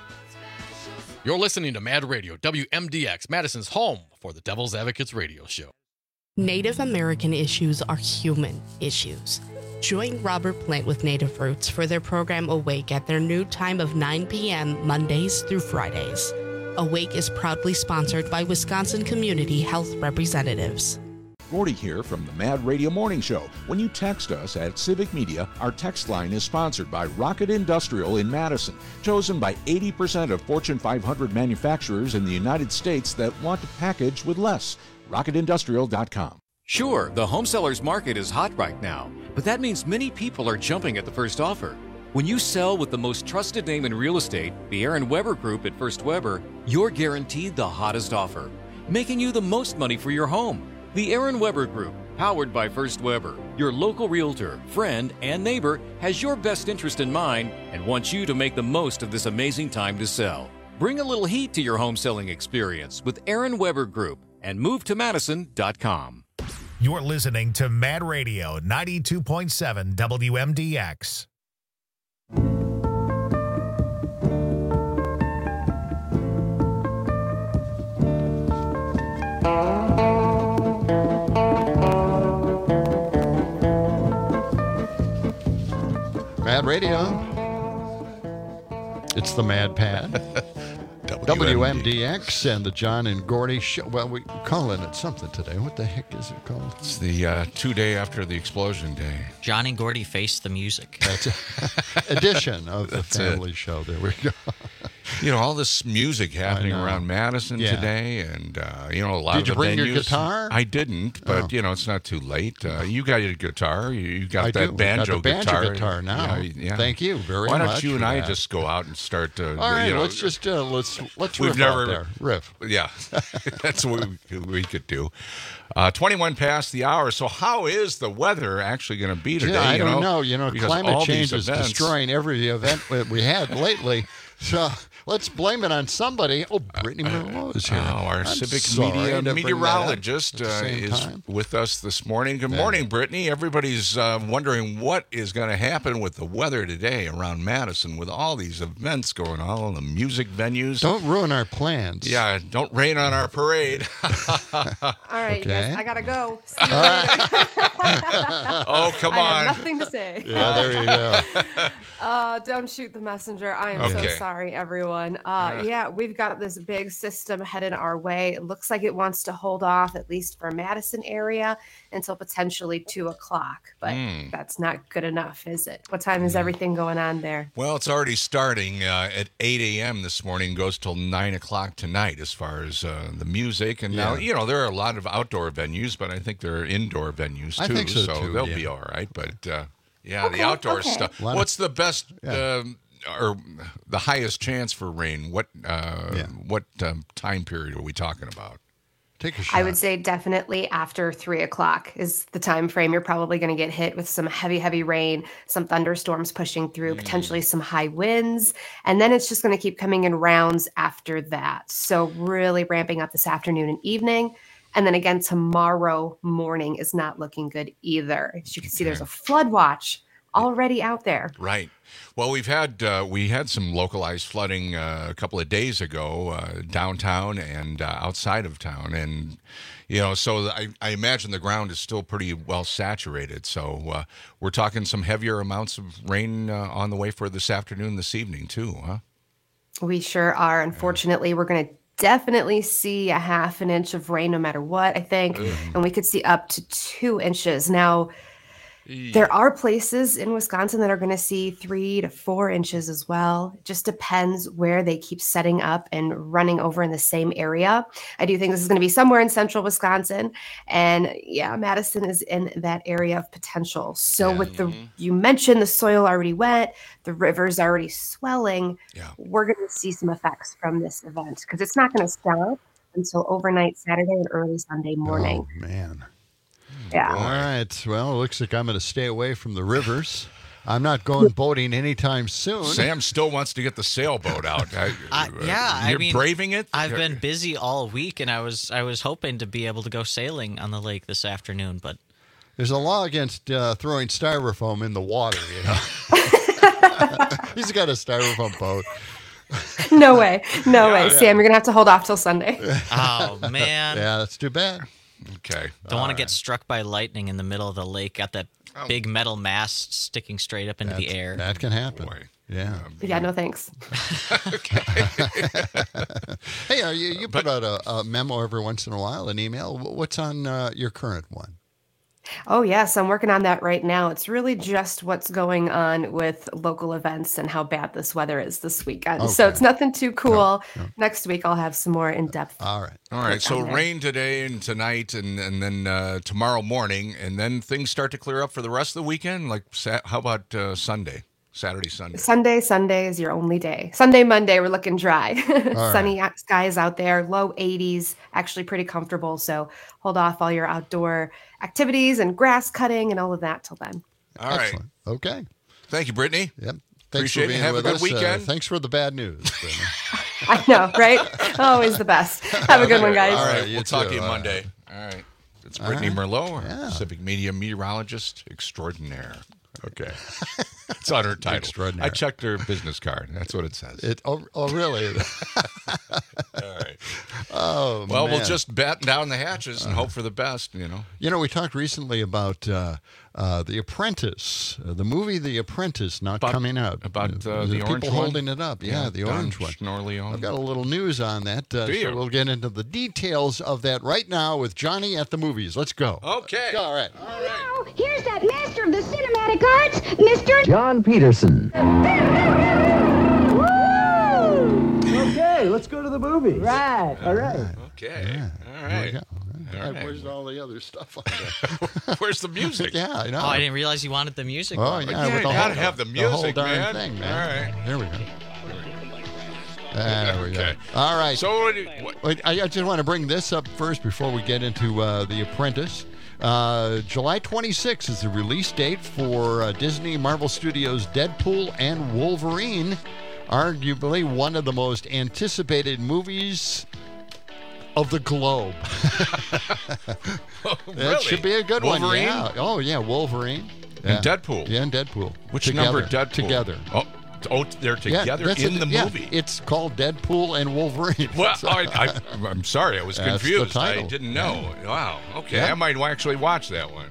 [SPEAKER 3] You're listening to Mad Radio, W M D X, Madison's home for the Devil's Advocates radio show.
[SPEAKER 4] Native American issues are human issues. Join Robert Plant with Native Roots for their program Awake at their new time of nine p.m. Mondays through Fridays. Awake is proudly sponsored by Wisconsin Community Health Representatives.
[SPEAKER 5] Gordy here from the Mad Radio Morning Show. When you text us at Civic Media, our text line is sponsored by Rocket Industrial in Madison, chosen by eighty percent of Fortune five hundred manufacturers in the United States that want to package with less. rocket industrial dot com.
[SPEAKER 6] Sure, the home seller's market is hot right now, but that means many people are jumping at the first offer. When you sell with the most trusted name in real estate, the Aaron Weber Group at First Weber, you're guaranteed the hottest offer, making you the most money for your home. The Aaron Weber Group, powered by First Weber, your local realtor, friend, and neighbor, has your best interest in mind and wants you to make the most of this amazing time to sell. Bring a little heat to your home selling experience with Aaron Weber Group and move to madison dot com.
[SPEAKER 1] You're listening to Mad Radio ninety-two point seven W M D X.
[SPEAKER 21] Mad Radio. It's the Mad Pad. W M D X and the John and Gordy show. Well, we're calling it something today. What the heck is it called?
[SPEAKER 22] It's the uh, two day after the explosion day.
[SPEAKER 7] John and Gordy face the music.
[SPEAKER 21] That's an edition of the
[SPEAKER 22] That's
[SPEAKER 21] family
[SPEAKER 22] it.
[SPEAKER 21] show. There we go.
[SPEAKER 22] You know, all this music happening
[SPEAKER 21] know.
[SPEAKER 22] around Madison
[SPEAKER 21] Yeah.
[SPEAKER 22] today, and, uh, you know, a lot
[SPEAKER 21] Did
[SPEAKER 22] of
[SPEAKER 21] you
[SPEAKER 22] the
[SPEAKER 21] bring your
[SPEAKER 22] venues-
[SPEAKER 21] guitar?
[SPEAKER 22] I didn't, but,
[SPEAKER 21] Oh.
[SPEAKER 22] you know, it's not too late. Uh, you got your guitar. You, you got
[SPEAKER 21] I
[SPEAKER 22] that
[SPEAKER 21] do. Got
[SPEAKER 22] banjo
[SPEAKER 21] the banjo
[SPEAKER 22] guitar.
[SPEAKER 21] guitar now.
[SPEAKER 22] Yeah, yeah.
[SPEAKER 21] Thank you very
[SPEAKER 22] Why don't
[SPEAKER 21] much
[SPEAKER 22] you and
[SPEAKER 21] for
[SPEAKER 22] I
[SPEAKER 21] that.
[SPEAKER 22] just go out and start, uh,
[SPEAKER 21] All right,
[SPEAKER 22] you know,
[SPEAKER 21] let's just uh, let's let's
[SPEAKER 22] We've
[SPEAKER 21] riff
[SPEAKER 22] never
[SPEAKER 21] out there. Riff.
[SPEAKER 22] Yeah, that's what we, we could do. Uh, twenty-one past the hour. So how is the weather actually going to be today?
[SPEAKER 21] Yeah, I
[SPEAKER 22] you
[SPEAKER 21] don't
[SPEAKER 22] know,
[SPEAKER 21] know. You know,
[SPEAKER 22] Because
[SPEAKER 21] climate
[SPEAKER 22] all
[SPEAKER 21] change
[SPEAKER 22] these
[SPEAKER 21] is
[SPEAKER 22] events-
[SPEAKER 21] destroying every event that we had lately. So let's blame it on somebody. Oh, Brittany Merlot is here.
[SPEAKER 22] Oh, our
[SPEAKER 21] I'm
[SPEAKER 22] civic
[SPEAKER 21] sorry
[SPEAKER 22] media
[SPEAKER 21] to bring that up
[SPEAKER 22] meteorologist
[SPEAKER 21] at the
[SPEAKER 22] uh,
[SPEAKER 21] same
[SPEAKER 22] is
[SPEAKER 21] time.
[SPEAKER 22] with us this morning. Good
[SPEAKER 21] Yeah.
[SPEAKER 22] morning, Brittany. Everybody's uh, wondering what is going to happen with the weather today around Madison with all these events going on, the music venues.
[SPEAKER 21] Don't ruin our plans.
[SPEAKER 22] Yeah, don't rain on our parade.
[SPEAKER 8] All right, you guys,
[SPEAKER 21] Okay.
[SPEAKER 8] I gotta go. See you later.
[SPEAKER 22] Oh, come
[SPEAKER 8] I
[SPEAKER 22] on.
[SPEAKER 8] have nothing to say.
[SPEAKER 21] Yeah, there you go.
[SPEAKER 8] Uh, don't shoot the messenger. I am so
[SPEAKER 22] Okay.
[SPEAKER 8] sorry, everyone. Uh, yeah, we've got this big system headed our way. It looks like it wants to hold off, at least for Madison area, until potentially two o'clock. But
[SPEAKER 22] Mm.
[SPEAKER 8] that's not good enough, is it? What time is everything going on there?
[SPEAKER 22] Well, it's already starting uh, at eight a.m. this morning, goes till nine o'clock tonight as far as uh, the music. And now,
[SPEAKER 21] Yeah.
[SPEAKER 22] you know, there are a lot of outdoor venues, but I think there are indoor venues too.
[SPEAKER 21] I think so, too,
[SPEAKER 22] they'll
[SPEAKER 21] yeah.
[SPEAKER 22] be all right. But uh, yeah,
[SPEAKER 8] Okay,
[SPEAKER 22] the outdoor
[SPEAKER 8] okay.
[SPEAKER 22] stuff.
[SPEAKER 21] Lot of-
[SPEAKER 22] What's the best
[SPEAKER 21] Yeah.
[SPEAKER 22] um, or the highest chance for rain? What uh,
[SPEAKER 21] Yeah.
[SPEAKER 22] what um, time period are we talking about?
[SPEAKER 21] Take a shot.
[SPEAKER 8] I would say definitely after three o'clock is the time frame you're probably going to get hit with some heavy, heavy rain, some thunderstorms pushing through, potentially some high winds, and then it's just going to keep coming in rounds after that. So really ramping up this afternoon and evening, and then again tomorrow morning is not looking good either. As you can see, there's a flood watch already out there.
[SPEAKER 22] Right. Well, we've had uh, we had some localized flooding uh, a couple of days ago uh, downtown and uh, outside of town, and you know, so I, I imagine the ground is still pretty well saturated. So uh, we're talking some heavier amounts of rain uh, on the way for this afternoon, this evening too, huh?
[SPEAKER 8] We sure are. Unfortunately, we're going to definitely see a half an inch of rain no matter what, I think. And we could see up to two inches. Now, there are places in Wisconsin that are going to see three to four inches as well. It just depends where they keep setting up and running over in the same area. I do think this is going to be somewhere in central Wisconsin. And yeah, Madison is in that area of potential. So with the, you mentioned the soil already wet, the river's already swelling.
[SPEAKER 22] Yeah.
[SPEAKER 8] We're going to see some effects from this event because it's not going to stop until overnight Saturday and early Sunday morning.
[SPEAKER 21] Oh, man.
[SPEAKER 8] Yeah.
[SPEAKER 21] All right. Well, it looks like I'm going to stay away from the rivers. I'm not going boating anytime soon.
[SPEAKER 22] Sam still wants to get the sailboat out. I,
[SPEAKER 7] Uh, yeah,
[SPEAKER 22] you're
[SPEAKER 7] I mean,
[SPEAKER 22] braving it.
[SPEAKER 7] I've been busy all week, and I was I was hoping to be able to go sailing on the lake this afternoon, but
[SPEAKER 21] There's a law against uh, throwing styrofoam in the water, you know. He's got a styrofoam boat.
[SPEAKER 8] No way. No
[SPEAKER 21] Yeah,
[SPEAKER 8] way.
[SPEAKER 21] yeah.
[SPEAKER 8] Sam, you're going to have to hold off till Sunday.
[SPEAKER 7] oh man,
[SPEAKER 21] Yeah, that's too bad.
[SPEAKER 22] Okay.
[SPEAKER 7] don't want to get struck by lightning in the middle of the lake. Got that big metal mast sticking straight up into the
[SPEAKER 21] That's-
[SPEAKER 7] air.
[SPEAKER 21] That can happen. Yeah.
[SPEAKER 8] Yeah, no thanks.
[SPEAKER 21] Hey, uh, you, you put out a, a memo every once in a while, an email. Wh- What's on uh, your current one?
[SPEAKER 8] Oh, yes, I'm working on that right now. It's really just what's going on with local events and how bad this weather is this weekend. Okay. So it's nothing too cool. No, no. Next week, I'll have some more in-depth.
[SPEAKER 21] All right.
[SPEAKER 22] All right. So rain today and tonight and, and then uh, tomorrow morning, and then things start to clear up for the rest of the weekend? Like, how about uh, Sunday? Saturday, Sunday.
[SPEAKER 8] Sunday, Sunday is your only day. Sunday, Monday, we're looking dry. Sunny
[SPEAKER 21] right.
[SPEAKER 8] skies out there, low eighties, actually pretty comfortable. So hold off all your outdoor activities and grass cutting and all of that till then.
[SPEAKER 22] All right.
[SPEAKER 21] Excellent. Okay.
[SPEAKER 22] Thank you, Brittany.
[SPEAKER 21] Yep. Thanks
[SPEAKER 22] Appreciate
[SPEAKER 21] for being
[SPEAKER 22] it. Have
[SPEAKER 21] with
[SPEAKER 22] a good
[SPEAKER 21] us.
[SPEAKER 22] weekend.
[SPEAKER 21] Uh, thanks for the bad news.
[SPEAKER 8] I know, right? Always the best. Have a good one, guys.
[SPEAKER 22] All right.
[SPEAKER 21] You
[SPEAKER 22] We'll talk
[SPEAKER 21] too.
[SPEAKER 22] to you
[SPEAKER 21] All
[SPEAKER 22] Monday.
[SPEAKER 21] right.
[SPEAKER 22] All right. It's Brittany
[SPEAKER 21] All right.
[SPEAKER 22] Merlot, our
[SPEAKER 21] Yeah.
[SPEAKER 22] Civic Media meteorologist extraordinaire. Okay. It's on her title.
[SPEAKER 21] Extraordinary.
[SPEAKER 22] I checked her business card. That's what it says.
[SPEAKER 21] It, oh, oh, really?
[SPEAKER 22] All right.
[SPEAKER 21] Oh,
[SPEAKER 22] Well,
[SPEAKER 21] man.
[SPEAKER 22] we'll just batten down the hatches and hope for the best, you know.
[SPEAKER 21] You know, we talked recently about uh, uh, The Apprentice, uh, the movie The Apprentice not
[SPEAKER 22] About-
[SPEAKER 21] coming out.
[SPEAKER 22] about, uh,
[SPEAKER 21] the
[SPEAKER 22] the
[SPEAKER 21] people
[SPEAKER 22] orange one?
[SPEAKER 21] holding it up. Yeah,
[SPEAKER 22] Yeah,
[SPEAKER 21] the
[SPEAKER 22] Don
[SPEAKER 21] orange one.
[SPEAKER 22] Schnorleone.
[SPEAKER 21] I've got a little news on that. Uh,
[SPEAKER 22] Do
[SPEAKER 21] so
[SPEAKER 22] you?
[SPEAKER 21] we'll get into the details of that right now with Johnny at the movies. Let's go.
[SPEAKER 22] Okay.
[SPEAKER 21] All right.
[SPEAKER 9] Now, here's that master of the cinematic arts, Mister
[SPEAKER 10] John Peterson. Okay, let's go to the movies. Right, all right.
[SPEAKER 22] Okay. All
[SPEAKER 21] There we
[SPEAKER 22] right.
[SPEAKER 21] go.
[SPEAKER 22] All
[SPEAKER 21] God,
[SPEAKER 22] right.
[SPEAKER 21] Where's all the other stuff on there?
[SPEAKER 22] Where's the music?
[SPEAKER 21] Yeah, I know.
[SPEAKER 7] Oh, I didn't realize you wanted the music.
[SPEAKER 21] Oh,
[SPEAKER 7] Robert.
[SPEAKER 21] yeah,
[SPEAKER 22] Yeah,
[SPEAKER 21] with the
[SPEAKER 22] you gotta
[SPEAKER 21] whole,
[SPEAKER 22] have the
[SPEAKER 21] the whole
[SPEAKER 22] music,
[SPEAKER 21] darn
[SPEAKER 22] man.
[SPEAKER 21] thing, man.
[SPEAKER 22] All right.
[SPEAKER 21] There we go. There we go.
[SPEAKER 22] Okay.
[SPEAKER 21] All right.
[SPEAKER 22] So, what do you- what-
[SPEAKER 21] Wait, I I just want to bring this up first before we get into uh, The Apprentice. Uh, July twenty-sixth is the release date for uh, Disney Marvel Studios' Deadpool and Wolverine, arguably one of the most anticipated movies of the globe. That
[SPEAKER 22] Really?
[SPEAKER 21] should be a good
[SPEAKER 22] Wolverine?
[SPEAKER 21] one. Yeah. Oh, yeah, Wolverine.
[SPEAKER 22] And
[SPEAKER 21] Yeah.
[SPEAKER 22] Deadpool.
[SPEAKER 21] Yeah, and Deadpool.
[SPEAKER 22] Which
[SPEAKER 21] Together.
[SPEAKER 22] number Deadpool?
[SPEAKER 21] Together.
[SPEAKER 22] Oh, oh they're
[SPEAKER 21] Yeah,
[SPEAKER 22] together
[SPEAKER 21] that's
[SPEAKER 22] in
[SPEAKER 21] a-
[SPEAKER 22] the
[SPEAKER 21] yeah,
[SPEAKER 22] movie.
[SPEAKER 21] it's called Deadpool and Wolverine.
[SPEAKER 22] Well, I, I, I'm sorry, I was
[SPEAKER 21] That's the
[SPEAKER 22] confused. I
[SPEAKER 21] title.
[SPEAKER 22] didn't know. Wow. Okay,
[SPEAKER 21] Yeah.
[SPEAKER 22] I might actually watch that one.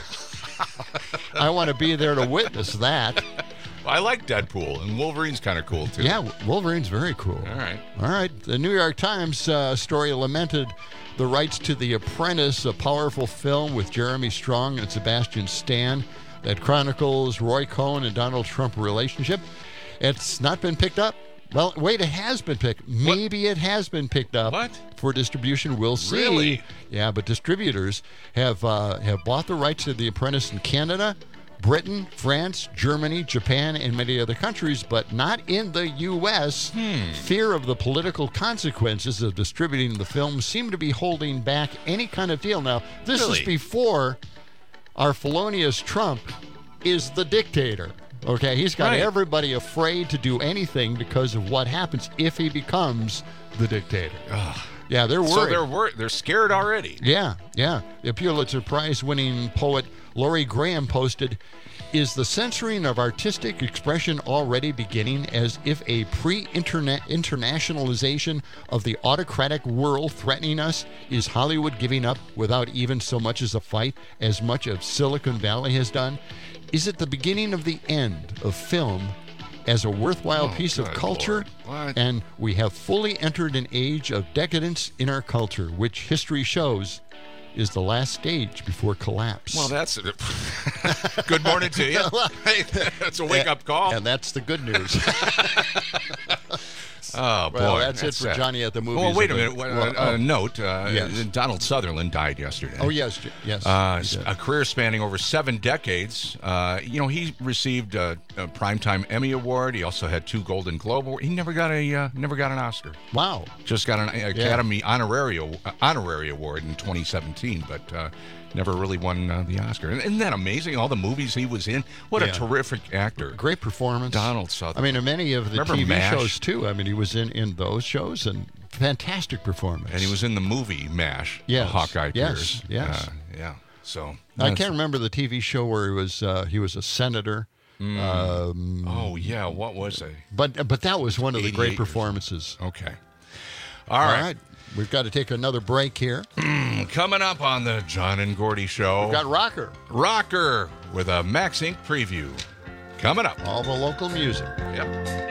[SPEAKER 21] I want to be there to witness that.
[SPEAKER 22] I like Deadpool, and Wolverine's kind of cool too.
[SPEAKER 21] Yeah, Wolverine's very cool.
[SPEAKER 22] All right.
[SPEAKER 21] All right. The New York Times uh, story lamented the rights to The Apprentice, a powerful film with Jeremy Strong and Sebastian Stan that chronicles Roy Cohn and Donald Trump relationship. It's not been picked up. Well, wait, it has been picked. Maybe it has been picked up.
[SPEAKER 22] What?
[SPEAKER 21] For distribution. We'll see.
[SPEAKER 22] Really?
[SPEAKER 21] Yeah, but distributors have uh, have bought the rights to The Apprentice in Canada, Britain, France, Germany, Japan, and many other countries, but not in the U S
[SPEAKER 22] Hmm.
[SPEAKER 21] Fear of the political consequences of distributing the film seem to be holding back any kind of deal. Now, this
[SPEAKER 22] Really?
[SPEAKER 21] is before our felonious Trump is the dictator. Okay, he's got
[SPEAKER 22] Right.
[SPEAKER 21] everybody afraid to do anything because of what happens if he becomes the dictator. Yeah, they're worried.
[SPEAKER 22] So they're wor- they're scared already.
[SPEAKER 21] Yeah, yeah. The Pulitzer Prize-winning poet Laurie Graham posted, "Is the censoring of artistic expression already beginning, as if a pre-internet internationalization of the autocratic world threatening us? Is Hollywood giving up without even so much as a fight, as much of Silicon Valley has done? Is it the beginning of the end of film as a worthwhile
[SPEAKER 22] Oh,
[SPEAKER 21] piece of
[SPEAKER 22] good
[SPEAKER 21] culture?
[SPEAKER 22] Lord. What?
[SPEAKER 21] And we have fully entered an age of decadence in our culture, which history shows is the last stage before collapse."
[SPEAKER 22] Well, that's good morning to you. Hey, that's a wake up call.
[SPEAKER 21] And that's the good news.
[SPEAKER 22] Oh, boy.
[SPEAKER 21] Well, that's, it for
[SPEAKER 22] sad.
[SPEAKER 21] Johnny at the movies.
[SPEAKER 22] Well, wait a
[SPEAKER 21] of the-
[SPEAKER 22] minute. Well,
[SPEAKER 21] well,
[SPEAKER 22] uh,
[SPEAKER 21] oh.
[SPEAKER 22] note, uh,
[SPEAKER 21] Yes.
[SPEAKER 22] Donald Sutherland died yesterday.
[SPEAKER 21] Oh, yes, yes.
[SPEAKER 22] Uh,
[SPEAKER 21] he did.
[SPEAKER 22] a career spanning over seven decades. Uh, you know, he received a, a Primetime Emmy Award. He also had two Golden Globe Awards. He never got a uh, never got an Oscar.
[SPEAKER 21] Wow.
[SPEAKER 22] Just got an Academy Honorary uh, Honorary Award in twenty seventeen, but uh, never really won uh, the Oscar. And isn't that amazing? All the movies he was in. What
[SPEAKER 21] Yeah.
[SPEAKER 22] a terrific actor.
[SPEAKER 21] Great performance.
[SPEAKER 22] Donald
[SPEAKER 21] I
[SPEAKER 22] Sutherland.
[SPEAKER 21] mean, in many of the
[SPEAKER 22] Remember
[SPEAKER 21] T V
[SPEAKER 22] MASH?
[SPEAKER 21] shows, too. I mean, he was in, in those shows, and fantastic performance.
[SPEAKER 22] And he was in the movie MASH.
[SPEAKER 21] Yes.
[SPEAKER 22] Hawkeye
[SPEAKER 21] Yes.
[SPEAKER 22] Pierce.
[SPEAKER 21] Yes.
[SPEAKER 22] Uh, yeah. So
[SPEAKER 21] I
[SPEAKER 22] that's-
[SPEAKER 21] can't remember the T V show where he was uh, he was a senator.
[SPEAKER 22] Mm.
[SPEAKER 21] Um,
[SPEAKER 22] Oh yeah, what was it?
[SPEAKER 21] But but that was one of the
[SPEAKER 22] eighty-eight
[SPEAKER 21] great
[SPEAKER 22] years.
[SPEAKER 21] performances.
[SPEAKER 22] Okay. All right.
[SPEAKER 21] We've got to take another break here.
[SPEAKER 22] Coming up on the John and Gordy Show.
[SPEAKER 21] We've got Rocker.
[SPEAKER 22] Rocker with a Max Incorporated preview. Coming up.
[SPEAKER 21] All the local music.
[SPEAKER 22] Yep.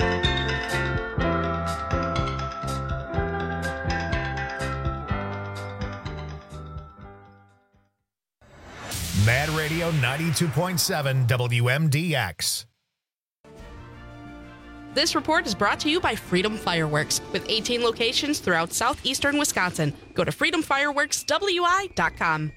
[SPEAKER 1] Mad Radio ninety-two point seven W M D X.
[SPEAKER 4] This report is brought to you by Freedom Fireworks, with eighteen locations throughout southeastern Wisconsin. Go to freedom fireworks w i dot com.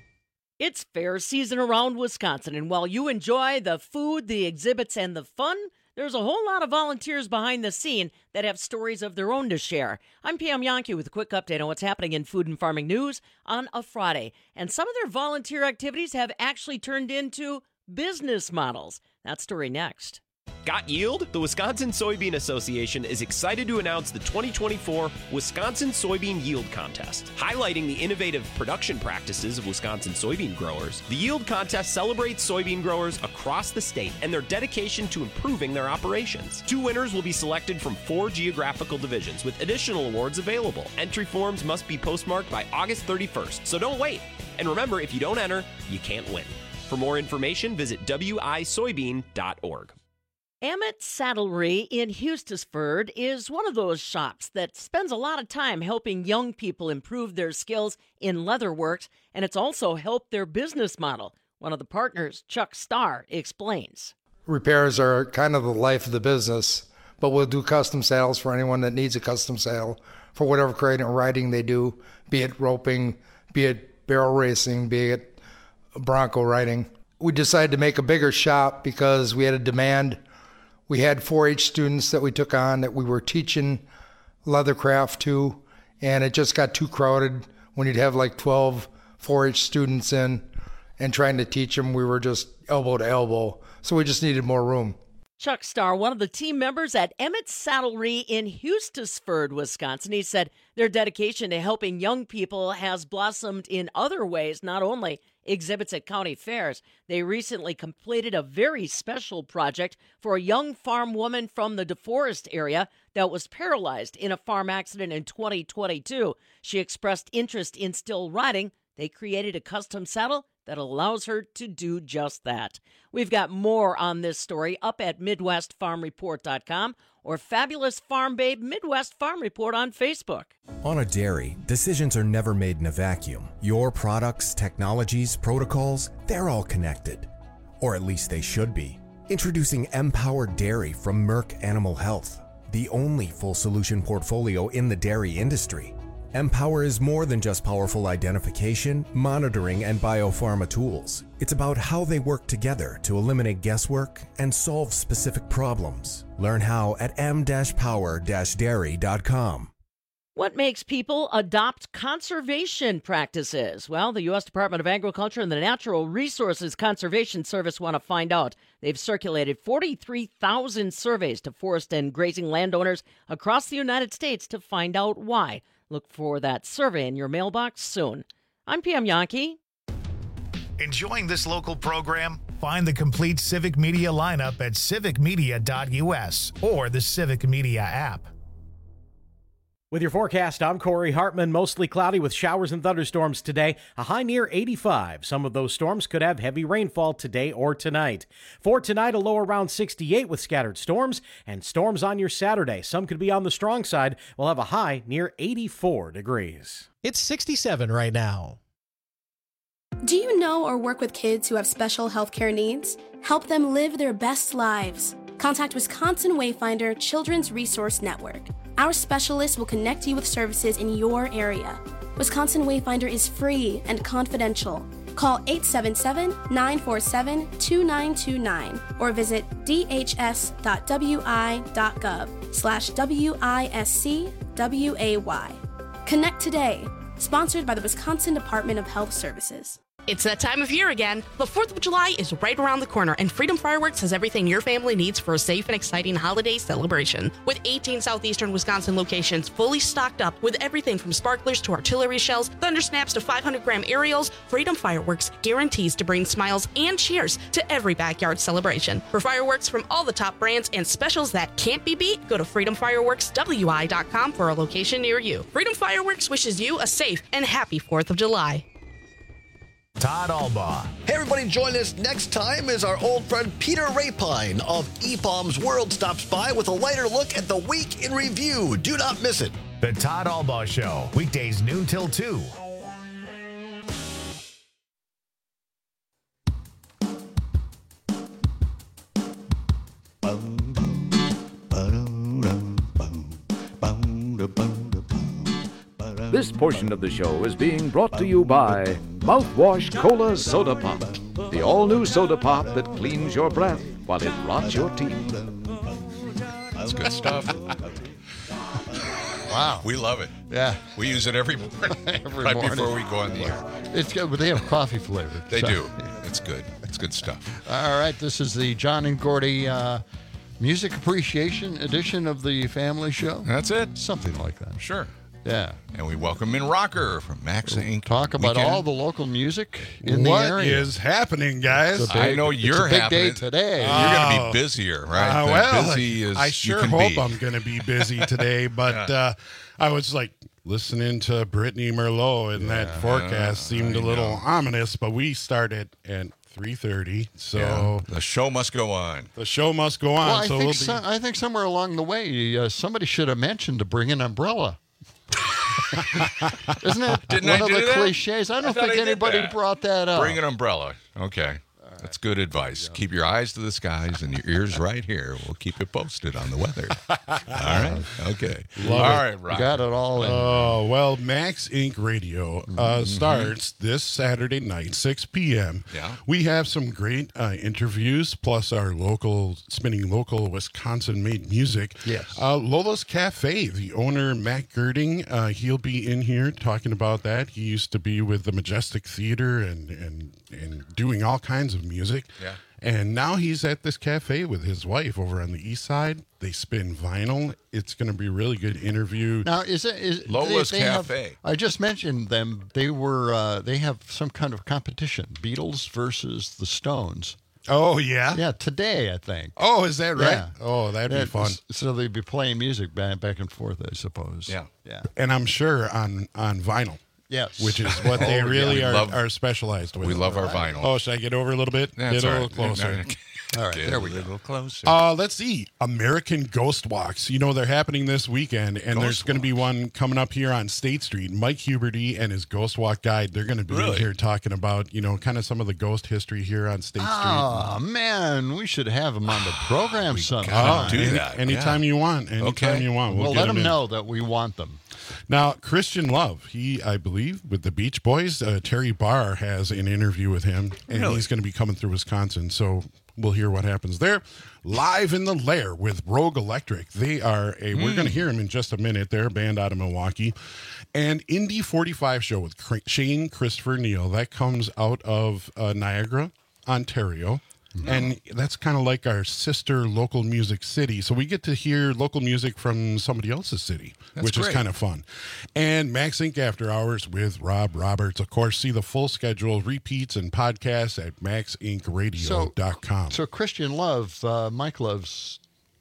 [SPEAKER 11] It's fair season around Wisconsin, and while you enjoy the food, the exhibits, and the fun, there's a whole lot of volunteers behind the scene that have stories of their own to share. I'm Pam Yonke with a quick update on what's happening in food and farming news on a Friday. And some of their volunteer activities have actually turned into business models. That story next.
[SPEAKER 12] Got yield? The Wisconsin Soybean Association is excited to announce the twenty twenty-four Wisconsin Soybean Yield Contest. Highlighting the innovative production practices of Wisconsin soybean growers, the Yield Contest celebrates soybean growers across the state and their dedication to improving their operations. Two winners will be selected from four geographical divisions, with additional awards available. Entry forms must be postmarked by August thirty-first, so don't wait. And remember, if you don't enter, you can't win. For more information, visit w i soybean dot org.
[SPEAKER 11] Emmett Saddlery in Hustisford is one of those shops that spends a lot of time helping young people improve their skills in leatherworks, and it's also helped their business model. One of the partners, Chuck Starr, explains.
[SPEAKER 13] Repairs are kind of the life of the business, but we'll do custom saddles for anyone that needs a custom saddle for whatever creating or riding they do, be it roping, be it barrel racing, be it bronco riding. We decided to make a bigger shop because we had a demand. We had four H students that we took on that we were teaching leathercraft to, and it just got too crowded when you'd have like twelve four H students in and trying to teach them. We were just elbow to elbow, so we just needed more room.
[SPEAKER 11] Chuck Starr, one of the team members at Emmett Saddlery in Hustisford, Wisconsin, he said their dedication to helping young people has blossomed in other ways, not only exhibits at county fairs. They recently completed a very special project for a young farm woman from the DeForest area that was paralyzed in a farm accident in twenty twenty-two. She expressed interest in still riding. They created a custom saddle that allows her to do just that. We've got more on this story up at midwest farm report dot com or Fabulous Farm Babe Midwest Farm Report on Facebook.
[SPEAKER 24] On a dairy, decisions are never made in a vacuum. Your products, technologies, protocols, they're all connected. Or at least they should be. Introducing Empowered Dairy from Merck Animal Health, the only full solution portfolio in the dairy industry. Empower is more than just powerful identification, monitoring, and biopharma tools. It's about how they work together to eliminate guesswork and solve specific problems. Learn how at m dash power dash dairy dot com.
[SPEAKER 11] What makes people adopt conservation practices? Well, the U S Department of Agriculture and the Natural Resources Conservation Service want to find out. They've circulated forty-three thousand surveys to forest and grazing landowners across the United States to find out why. Look for that survey in your mailbox soon. I'm Pam Yonke.
[SPEAKER 1] Enjoying this local program? Find the complete Civic Media lineup at civic media dot u s or the Civic Media app.
[SPEAKER 14] With your forecast, I'm Corey Hartman. Mostly cloudy with showers and thunderstorms today. A high near eighty-five. Some of those storms could have heavy rainfall today or tonight. For tonight, a low around sixty-eight with scattered storms. And storms on your Saturday. Some could be on the strong side. We'll have a high near eighty-four degrees.
[SPEAKER 15] It's sixty-seven right now.
[SPEAKER 25] Do you know or work with kids who have special healthcare needs? Help them live their best lives. Contact Wisconsin Wayfinder Children's Resource Network. Our specialists will connect you with services in your area. Wisconsin Wayfinder is free and confidential. Call eight seven seven, nine four seven, two nine two nine or visit d h s dot w i dot gov slash W I S C W A Y. Connect today. Sponsored by the Wisconsin Department of Health Services.
[SPEAKER 4] It's that time of year again. The fourth of July is right around the corner, and Freedom Fireworks has everything your family needs for a safe and exciting holiday celebration. With eighteen southeastern Wisconsin locations fully stocked up with everything from sparklers to artillery shells, thunder snaps to five hundred gram aerials, Freedom Fireworks guarantees to bring smiles and cheers to every backyard celebration. For fireworks from all the top brands and specials that can't be beat, go to freedom fireworks w i dot com for a location near you. Freedom Fireworks wishes you a safe and happy fourth of July.
[SPEAKER 1] Todd Albaugh.
[SPEAKER 26] Hey everybody, join us next time as our old friend Peter Rapine of E P O M's World stops by with a lighter look at the week in review. Do not miss it.
[SPEAKER 1] The Todd Albaugh Show, weekdays noon till two.
[SPEAKER 16] This portion of the show is being brought to you by Mouthwash Cola Soda Pop, the all-new soda pop that cleans your breath while it rots your teeth.
[SPEAKER 22] That's good stuff. Wow. We love it.
[SPEAKER 21] Yeah.
[SPEAKER 22] We use it every morning.
[SPEAKER 21] Every
[SPEAKER 22] right
[SPEAKER 21] morning.
[SPEAKER 22] before we go on the air.
[SPEAKER 21] It's good, but they have coffee flavor.
[SPEAKER 22] They
[SPEAKER 21] so.
[SPEAKER 22] do. It's good. It's good stuff.
[SPEAKER 21] All right, this is the John and Gordy uh, Music Appreciation edition of the Family Show.
[SPEAKER 22] That's it.
[SPEAKER 21] Something like that.
[SPEAKER 22] Sure.
[SPEAKER 21] Yeah.
[SPEAKER 22] And we welcome in Rocker from Max Incorporated.
[SPEAKER 21] Talk about
[SPEAKER 22] Weekend.
[SPEAKER 21] all the local music in
[SPEAKER 17] what
[SPEAKER 21] the area.
[SPEAKER 17] Is happening, guys?
[SPEAKER 21] It's a big-
[SPEAKER 22] I know you're
[SPEAKER 21] it's a big
[SPEAKER 22] happening.
[SPEAKER 21] day today.
[SPEAKER 22] You're going to
[SPEAKER 17] Oh.
[SPEAKER 22] be busier, right?
[SPEAKER 17] Uh,
[SPEAKER 22] The
[SPEAKER 17] well,
[SPEAKER 22] busy as
[SPEAKER 17] I
[SPEAKER 22] you
[SPEAKER 17] sure
[SPEAKER 22] can
[SPEAKER 17] hope
[SPEAKER 22] be.
[SPEAKER 17] I'm going to be busy today, but
[SPEAKER 22] Yeah.
[SPEAKER 17] uh, I was like listening to Brittany Merlot, and that forecast seemed a little
[SPEAKER 22] know.
[SPEAKER 17] ominous. But we started at three thirty, so
[SPEAKER 22] Yeah. The show must go on.
[SPEAKER 17] the show must go on.
[SPEAKER 21] Well, I,
[SPEAKER 17] so
[SPEAKER 21] think
[SPEAKER 17] we'll be.
[SPEAKER 21] so- I think somewhere along the way, uh, somebody should have mentioned to bring an umbrella. Isn't it
[SPEAKER 22] Didn't
[SPEAKER 21] one
[SPEAKER 22] I
[SPEAKER 21] of
[SPEAKER 22] do
[SPEAKER 21] the
[SPEAKER 22] that?
[SPEAKER 21] cliches? I
[SPEAKER 22] I
[SPEAKER 21] don't
[SPEAKER 22] thought
[SPEAKER 21] think
[SPEAKER 22] I did
[SPEAKER 21] anybody
[SPEAKER 22] that.
[SPEAKER 21] brought that up.
[SPEAKER 22] Bring an umbrella. Okay. That's good advice. Keep your eyes to the skies and your ears right here. We'll keep you posted on the weather. All right? Okay.
[SPEAKER 17] Love
[SPEAKER 22] all
[SPEAKER 17] it.
[SPEAKER 22] right,
[SPEAKER 21] You
[SPEAKER 22] Rock.
[SPEAKER 21] got it all in.
[SPEAKER 17] Oh, well, Max Incorporated Radio uh, starts this Saturday night, six p.m.
[SPEAKER 22] Yeah.
[SPEAKER 17] We have some great uh, interviews, plus our local, spinning local Wisconsin-made music.
[SPEAKER 21] Yes.
[SPEAKER 17] Uh, Lola's Cafe, the owner, Matt Girding, uh, he'll be in here talking about that. He used to be with the Majestic Theater and, and, and doing all kinds of music.
[SPEAKER 22] Yeah.
[SPEAKER 17] And now he's at this cafe with his wife over on the east side. They spin vinyl. It's going to be a really good interview.
[SPEAKER 21] Now, is it is
[SPEAKER 22] Lola's
[SPEAKER 21] they, they have-
[SPEAKER 22] Cafe.
[SPEAKER 21] I just mentioned them. They were uh, they have some kind of competition: Beatles versus the Stones.
[SPEAKER 17] Oh, yeah?
[SPEAKER 21] Yeah, today I think.
[SPEAKER 17] Oh, is that right?
[SPEAKER 21] Yeah.
[SPEAKER 17] Oh, that'd be
[SPEAKER 21] Yeah,
[SPEAKER 17] fun.
[SPEAKER 21] So they'd be playing music back back and forth, I suppose.
[SPEAKER 22] Yeah.
[SPEAKER 21] yeah.
[SPEAKER 17] And I'm sure on, on vinyl.
[SPEAKER 21] Yes.
[SPEAKER 17] Which is what
[SPEAKER 22] Oh,
[SPEAKER 17] they
[SPEAKER 22] yeah.
[SPEAKER 17] really
[SPEAKER 22] We
[SPEAKER 17] are,
[SPEAKER 22] love-
[SPEAKER 17] are specialized with.
[SPEAKER 22] We love our vinyl.
[SPEAKER 17] Oh, should I get over a little bit?
[SPEAKER 22] That's
[SPEAKER 17] get a
[SPEAKER 22] all
[SPEAKER 17] little
[SPEAKER 22] right.
[SPEAKER 17] closer.
[SPEAKER 21] All right,
[SPEAKER 22] Get
[SPEAKER 21] there we
[SPEAKER 22] a
[SPEAKER 21] go.
[SPEAKER 22] little closer.
[SPEAKER 17] Uh, let's see. American Ghost Walks. You know, they're happening this weekend, and
[SPEAKER 22] Ghost
[SPEAKER 17] there's going to be one coming up here on State Street. Mike Huberty and his Ghost Walk guide, they're going to be
[SPEAKER 22] Really?
[SPEAKER 17] here talking about, you know, kind of some of the ghost history here on State
[SPEAKER 21] Oh man, we should have them on the program
[SPEAKER 17] Street.
[SPEAKER 21] sometime.
[SPEAKER 17] Oh,
[SPEAKER 22] do
[SPEAKER 17] any-
[SPEAKER 22] that,
[SPEAKER 17] Anytime you want. Anytime
[SPEAKER 22] Okay.
[SPEAKER 17] you want.
[SPEAKER 21] We'll,
[SPEAKER 17] We'll,
[SPEAKER 21] let
[SPEAKER 17] get
[SPEAKER 21] them
[SPEAKER 17] in.
[SPEAKER 21] know that we want them.
[SPEAKER 17] Now, Christian Love, he, I believe, with the Beach Boys, uh, Terry Barr has an interview with him, and
[SPEAKER 22] Really?
[SPEAKER 17] he's going to be coming through Wisconsin. So we'll hear what happens there. Live in the Lair with Rogue Electric. They are a, we're going to hear them in just a minute. They're a band out of Milwaukee. And Indy forty-five show with Cra- Shane Christopher Neal. That comes out of uh, Niagara, Ontario. And that's kind of like our sister local music city. So we get to hear local music from somebody else's city,
[SPEAKER 22] That's
[SPEAKER 17] which is
[SPEAKER 22] great.
[SPEAKER 17] kind of fun. And Max Inc After Hours with Rob Roberts. Of course, see the full schedule, repeats, and podcasts at max inc radio dot com.
[SPEAKER 21] So Christian Love, uh, Mike Love's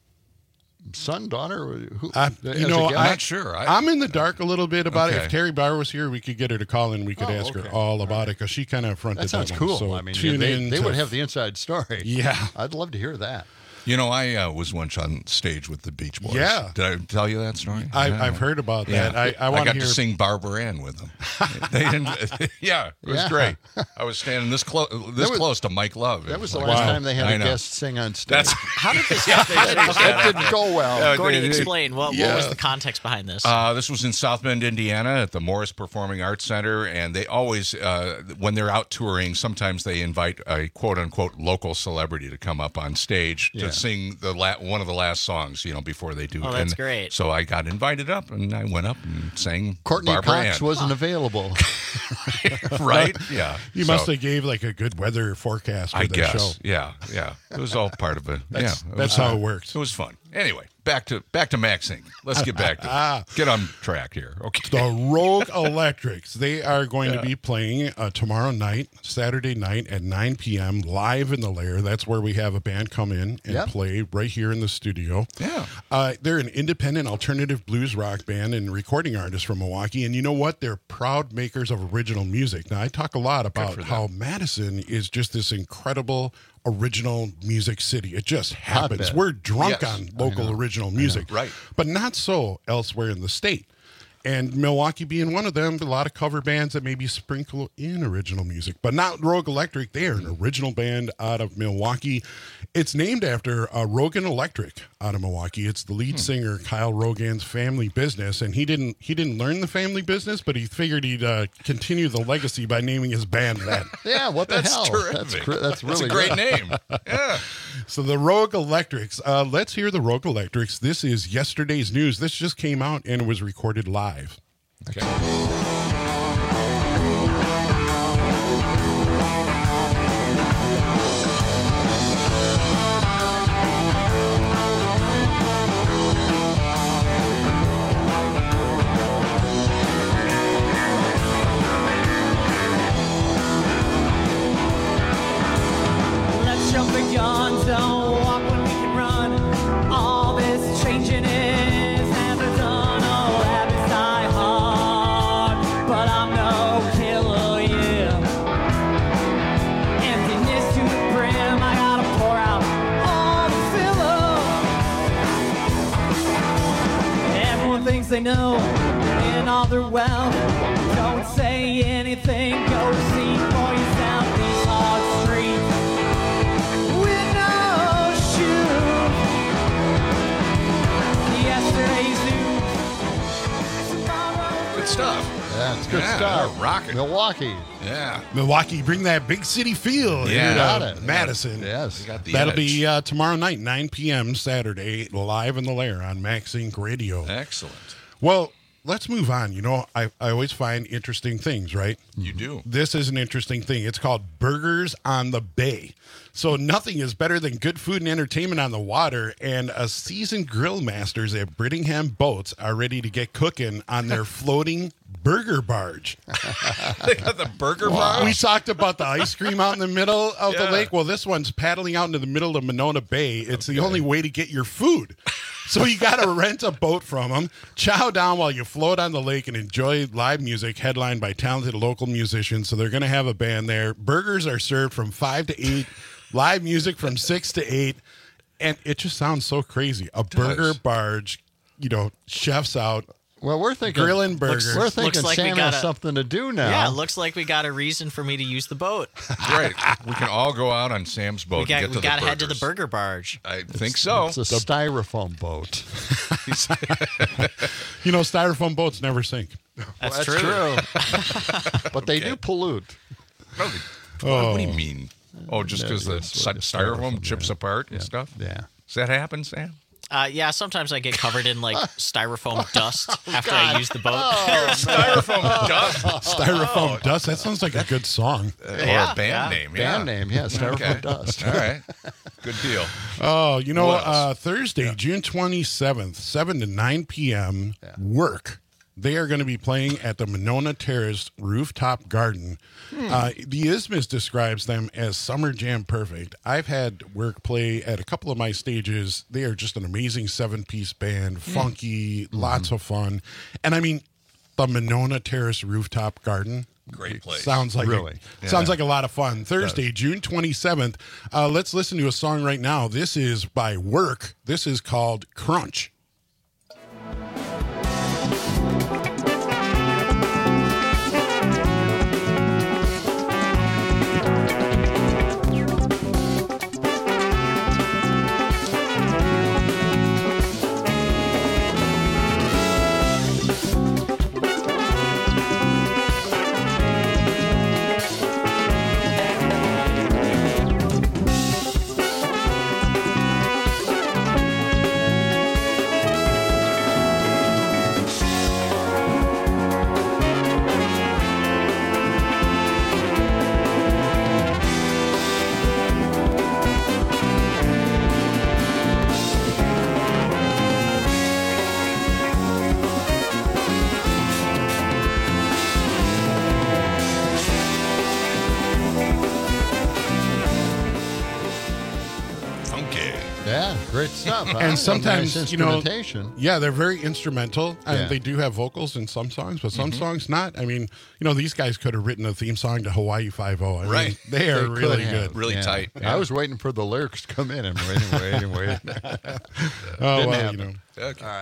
[SPEAKER 21] son, daughter, who?
[SPEAKER 17] Uh,
[SPEAKER 21] as
[SPEAKER 17] you
[SPEAKER 21] a
[SPEAKER 17] know,
[SPEAKER 21] guest?
[SPEAKER 17] I,
[SPEAKER 22] not sure. I-
[SPEAKER 17] I'm in the dark a little bit about it.
[SPEAKER 22] Okay.
[SPEAKER 17] If Terry Bauer was here, we could get her to call in. We could
[SPEAKER 21] Oh,
[SPEAKER 17] ask
[SPEAKER 21] okay.
[SPEAKER 17] her all about it because she kind of fronted
[SPEAKER 21] that sounds
[SPEAKER 17] one.
[SPEAKER 21] cool.
[SPEAKER 17] So
[SPEAKER 21] I mean,
[SPEAKER 17] tune
[SPEAKER 21] they,
[SPEAKER 17] in
[SPEAKER 21] they
[SPEAKER 17] to-
[SPEAKER 21] would have the inside story.
[SPEAKER 17] Yeah.
[SPEAKER 21] I'd love to hear that.
[SPEAKER 22] You know, I uh, was once on stage with the Beach Boys.
[SPEAKER 17] Yeah.
[SPEAKER 22] Did I tell you that story?
[SPEAKER 17] I,
[SPEAKER 22] Yeah.
[SPEAKER 17] I've heard about
[SPEAKER 22] Yeah.
[SPEAKER 17] that. I, I want
[SPEAKER 22] got
[SPEAKER 17] to
[SPEAKER 22] to
[SPEAKER 17] hear.
[SPEAKER 22] sing Barbara Ann with them. They didn't. Yeah, it was
[SPEAKER 21] Yeah.
[SPEAKER 22] great. I was standing this close, this
[SPEAKER 21] was-
[SPEAKER 22] close to Mike Love. It
[SPEAKER 21] That was the
[SPEAKER 22] like-
[SPEAKER 21] last
[SPEAKER 17] Wow.
[SPEAKER 21] time they had
[SPEAKER 22] I
[SPEAKER 21] a
[SPEAKER 22] know.
[SPEAKER 21] guest sing on stage.
[SPEAKER 22] That's
[SPEAKER 7] How did this
[SPEAKER 22] Yeah,
[SPEAKER 7] happen?
[SPEAKER 21] that didn't go well.
[SPEAKER 22] Yeah,
[SPEAKER 7] Gordy,
[SPEAKER 22] they- they-
[SPEAKER 7] explain. What,
[SPEAKER 22] yeah.
[SPEAKER 7] what was the context behind this?
[SPEAKER 22] Uh, this was in South Bend, Indiana, at the Morris Performing Arts Center, and they always, uh, when they're out touring, sometimes they invite a quote-unquote local celebrity to come up on stage
[SPEAKER 21] Yeah.
[SPEAKER 22] to sing the la- one of the last songs, you know, before they do.
[SPEAKER 7] Oh, that's
[SPEAKER 22] and
[SPEAKER 7] great.
[SPEAKER 22] So I got invited up, and I went up and sang
[SPEAKER 21] Courtney
[SPEAKER 22] Barbara
[SPEAKER 21] Cox
[SPEAKER 22] Ann.
[SPEAKER 21] wasn't available.
[SPEAKER 22] right? Yeah.
[SPEAKER 17] You
[SPEAKER 22] So,
[SPEAKER 17] must have gave like a good weather forecast for
[SPEAKER 22] I
[SPEAKER 17] the
[SPEAKER 22] guess.
[SPEAKER 17] show.
[SPEAKER 22] Yeah, yeah. It was all part of it.
[SPEAKER 17] That's,
[SPEAKER 22] yeah, it
[SPEAKER 17] that's
[SPEAKER 22] was,
[SPEAKER 17] how it works.
[SPEAKER 22] It was fun. Anyway, back to back to Maxing. Let's get back to get on track here. Okay.
[SPEAKER 17] The Rogue Electrics. They are going to be playing uh, tomorrow night, Saturday night at nine p.m. live in the Lair. That's where we have a band come in and
[SPEAKER 21] Yep.
[SPEAKER 17] play right here in the studio.
[SPEAKER 22] Yeah.
[SPEAKER 17] Uh, they're an independent alternative blues rock band and recording artist from Milwaukee. And you know what? They're proud makers of original music. Now, I talk a lot about
[SPEAKER 22] for them.
[SPEAKER 17] how Madison is just this incredible original music city. It just happens.
[SPEAKER 21] Hotbed.
[SPEAKER 17] We're drunk
[SPEAKER 22] Yes.
[SPEAKER 17] on local original music.
[SPEAKER 22] Right.
[SPEAKER 17] But not so elsewhere in the state. And Milwaukee being one of them, a lot of cover bands that maybe sprinkle in original music, but not Rogue Electric. They are an original band out of Milwaukee. It's named after uh, Rogan Electric out of Milwaukee. It's the lead hmm. singer Kyle Rogan's family business, and he didn't he didn't learn the family business, but he figured he'd uh, continue the legacy by naming his band that.
[SPEAKER 21] Yeah, what the
[SPEAKER 22] that's
[SPEAKER 21] hell?
[SPEAKER 22] Terrific.
[SPEAKER 21] That's cr- that's really
[SPEAKER 22] that's a great
[SPEAKER 21] good.
[SPEAKER 22] name. Yeah.
[SPEAKER 17] So the Rogue Electrics. Uh, let's hear the Rogue Electrics. This is yesterday's news. This just came out and it was recorded live.
[SPEAKER 22] Okay.
[SPEAKER 2] Let's jump the gun, don't walk when we can run. All this changing is never done. Oh, habits die hard, but I'm no killer, yeah. Emptiness to the brim, I gotta pour out all the filler. Everyone thinks they know, and all their wealth. Don't say anything, go see for yourself these hard streets. With no shoes. Yesterday's news. Tomorrow.
[SPEAKER 22] Good stuff.
[SPEAKER 21] Yeah, it's good
[SPEAKER 22] Yeah,
[SPEAKER 21] stuff.
[SPEAKER 22] they're rocking.
[SPEAKER 21] Milwaukee.
[SPEAKER 22] Yeah.
[SPEAKER 17] Milwaukee, bring that big city feel.
[SPEAKER 22] Yeah.
[SPEAKER 17] in,
[SPEAKER 21] Got
[SPEAKER 17] uh,
[SPEAKER 21] it.
[SPEAKER 17] Madison.
[SPEAKER 21] Yes.
[SPEAKER 22] They got the
[SPEAKER 17] That'll
[SPEAKER 22] edge.
[SPEAKER 17] be uh, tomorrow night, nine p.m. Saturday, live in the Lair on Max Inc Radio.
[SPEAKER 22] Excellent.
[SPEAKER 17] Well, let's move on. You know, I, I always find interesting things, right?
[SPEAKER 22] You do.
[SPEAKER 17] This is an interesting thing. It's called Burgers on the Bay. So nothing is better than good food and entertainment on the water, and a seasoned grill masters at Brittingham Boats are ready to get cooking on their floating burger barge.
[SPEAKER 22] They got the burger
[SPEAKER 17] Wow.
[SPEAKER 22] bar.
[SPEAKER 17] We talked about the ice cream out in the middle of
[SPEAKER 22] Yeah.
[SPEAKER 17] the lake. Well, this one's paddling out into the middle of Monona Bay. It's the only way to get your food. So you got to rent a boat from them, chow down while you float on the lake, and enjoy live music headlined by talented local musicians. So they're going to have a band there. Burgers are served from five to eight, live music from six to eight. And it just sounds so crazy. A burger barge, you know, chefs out.
[SPEAKER 21] Well, we're thinking
[SPEAKER 17] grilling burgers.
[SPEAKER 21] We're thinking
[SPEAKER 7] Looks like we
[SPEAKER 21] Sam
[SPEAKER 7] got
[SPEAKER 21] has
[SPEAKER 7] a-
[SPEAKER 21] something to do now.
[SPEAKER 7] Yeah, it looks like we got a reason for me to use the boat.
[SPEAKER 22] Right. We can all go out on Sam's boat
[SPEAKER 7] We got,
[SPEAKER 22] and get
[SPEAKER 7] we
[SPEAKER 22] to
[SPEAKER 7] got
[SPEAKER 22] the
[SPEAKER 7] to head to the
[SPEAKER 22] burgers.
[SPEAKER 7] burger barge.
[SPEAKER 22] I think so.
[SPEAKER 21] It's a styrofoam boat.
[SPEAKER 17] You know, styrofoam boats never sink.
[SPEAKER 7] That's,
[SPEAKER 21] Well,
[SPEAKER 7] true.
[SPEAKER 21] true. But they
[SPEAKER 22] Okay.
[SPEAKER 21] do pollute.
[SPEAKER 22] What,
[SPEAKER 17] Oh.
[SPEAKER 22] what do you mean? Oh, just
[SPEAKER 21] No,
[SPEAKER 22] because the
[SPEAKER 21] it's
[SPEAKER 22] cy-
[SPEAKER 21] like
[SPEAKER 22] styrofoam
[SPEAKER 21] styrofoam,
[SPEAKER 22] chips
[SPEAKER 21] yeah.
[SPEAKER 22] apart and
[SPEAKER 21] Yeah.
[SPEAKER 22] stuff?
[SPEAKER 21] Yeah.
[SPEAKER 22] Does that happen, Sam?
[SPEAKER 7] Uh, yeah, sometimes I get covered in like styrofoam dust after I use the boat.
[SPEAKER 22] Styrofoam dust.
[SPEAKER 17] Styrofoam dust. That sounds like a good song.
[SPEAKER 22] Or
[SPEAKER 7] Yeah,
[SPEAKER 22] a band
[SPEAKER 7] yeah.
[SPEAKER 22] name. Yeah.
[SPEAKER 21] Band name, yeah, styrofoam
[SPEAKER 22] Okay.
[SPEAKER 21] dust.
[SPEAKER 22] All right. Good deal.
[SPEAKER 17] Oh, you know,
[SPEAKER 22] What else?
[SPEAKER 17] uh, Thursday, June twenty-seventh, seven to nine p.m., work. They are going to be playing at the Monona Terrace Rooftop Garden. Uh, the Isthmus describes them as summer jam perfect. I've had work play at a couple of my stages. They are just an amazing seven-piece band, funky, lots of fun. And I mean, the Monona Terrace Rooftop Garden.
[SPEAKER 22] Great place.
[SPEAKER 17] Sounds like
[SPEAKER 21] Really?
[SPEAKER 17] a,
[SPEAKER 22] Yeah.
[SPEAKER 17] sounds like a lot of fun. Thursday, June twenty-seventh. Uh, let's listen to a song right now. This is by Work. This is called Crunch.
[SPEAKER 22] Funky.
[SPEAKER 21] Yeah, great stuff. huh?
[SPEAKER 17] And sometimes,
[SPEAKER 21] Nice
[SPEAKER 17] you know,
[SPEAKER 21] instrumentation.
[SPEAKER 17] yeah, they're very instrumental, and
[SPEAKER 21] Yeah.
[SPEAKER 17] they do have vocals in some songs, but
[SPEAKER 22] Mm-hmm.
[SPEAKER 17] some songs not. I mean, you know, these guys could have written a theme song to Hawaii Five-O. I mean,
[SPEAKER 22] Right.
[SPEAKER 17] they are
[SPEAKER 21] They could
[SPEAKER 17] really
[SPEAKER 21] have.
[SPEAKER 17] good.
[SPEAKER 22] Really
[SPEAKER 21] Yeah.
[SPEAKER 22] tight.
[SPEAKER 21] I was waiting for the lyrics to come in and waiting, waiting, waiting.
[SPEAKER 17] Oh,
[SPEAKER 21] Didn't
[SPEAKER 17] well,
[SPEAKER 21] happen.
[SPEAKER 17] you know.
[SPEAKER 22] Okay.
[SPEAKER 21] All right.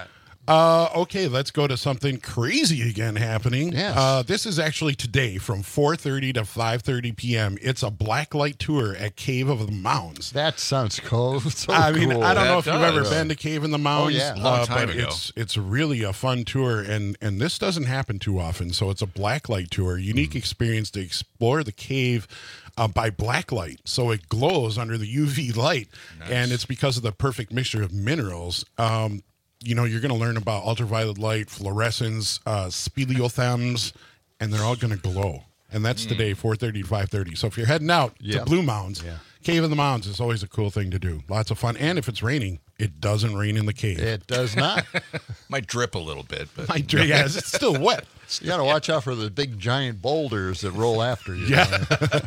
[SPEAKER 17] Uh, okay, let's go to something crazy again happening.
[SPEAKER 21] Yes.
[SPEAKER 17] Uh, this is actually today from four thirty to five thirty p.m. It's a blacklight tour at Cave of the Mounds.
[SPEAKER 21] That sounds cool. So
[SPEAKER 17] I mean,
[SPEAKER 21] cool.
[SPEAKER 17] I don't
[SPEAKER 21] That
[SPEAKER 17] know if you've
[SPEAKER 21] does.
[SPEAKER 17] ever been to Cave in the Mounds.
[SPEAKER 21] Oh, yeah.
[SPEAKER 22] Long
[SPEAKER 17] uh,
[SPEAKER 22] time
[SPEAKER 17] but
[SPEAKER 22] ago.
[SPEAKER 17] It's, it's really a fun tour, and, and this doesn't happen too often. So it's a blacklight tour, unique
[SPEAKER 21] Mm.
[SPEAKER 17] experience to explore the cave uh, by blacklight. So it glows under the U V light,
[SPEAKER 22] Nice.
[SPEAKER 17] and it's because of the perfect mixture of minerals. Um, you know, you're going to learn about ultraviolet light, fluorescence, uh, speleothems, and they're all going to glow. And that's
[SPEAKER 22] Mm.
[SPEAKER 17] today, four thirty to five thirty. So if you're heading out
[SPEAKER 21] Yep.
[SPEAKER 17] to Blue Mounds,
[SPEAKER 21] Yeah.
[SPEAKER 17] Cave of the Mounds is always a cool thing to do. Lots of fun. And if it's raining, it doesn't rain in the cave.
[SPEAKER 21] It does not.
[SPEAKER 22] Might drip a little bit, but
[SPEAKER 17] Might drip, yeah, it's still wet.
[SPEAKER 21] You got to watch out for the big giant boulders that roll after you.
[SPEAKER 17] Yeah.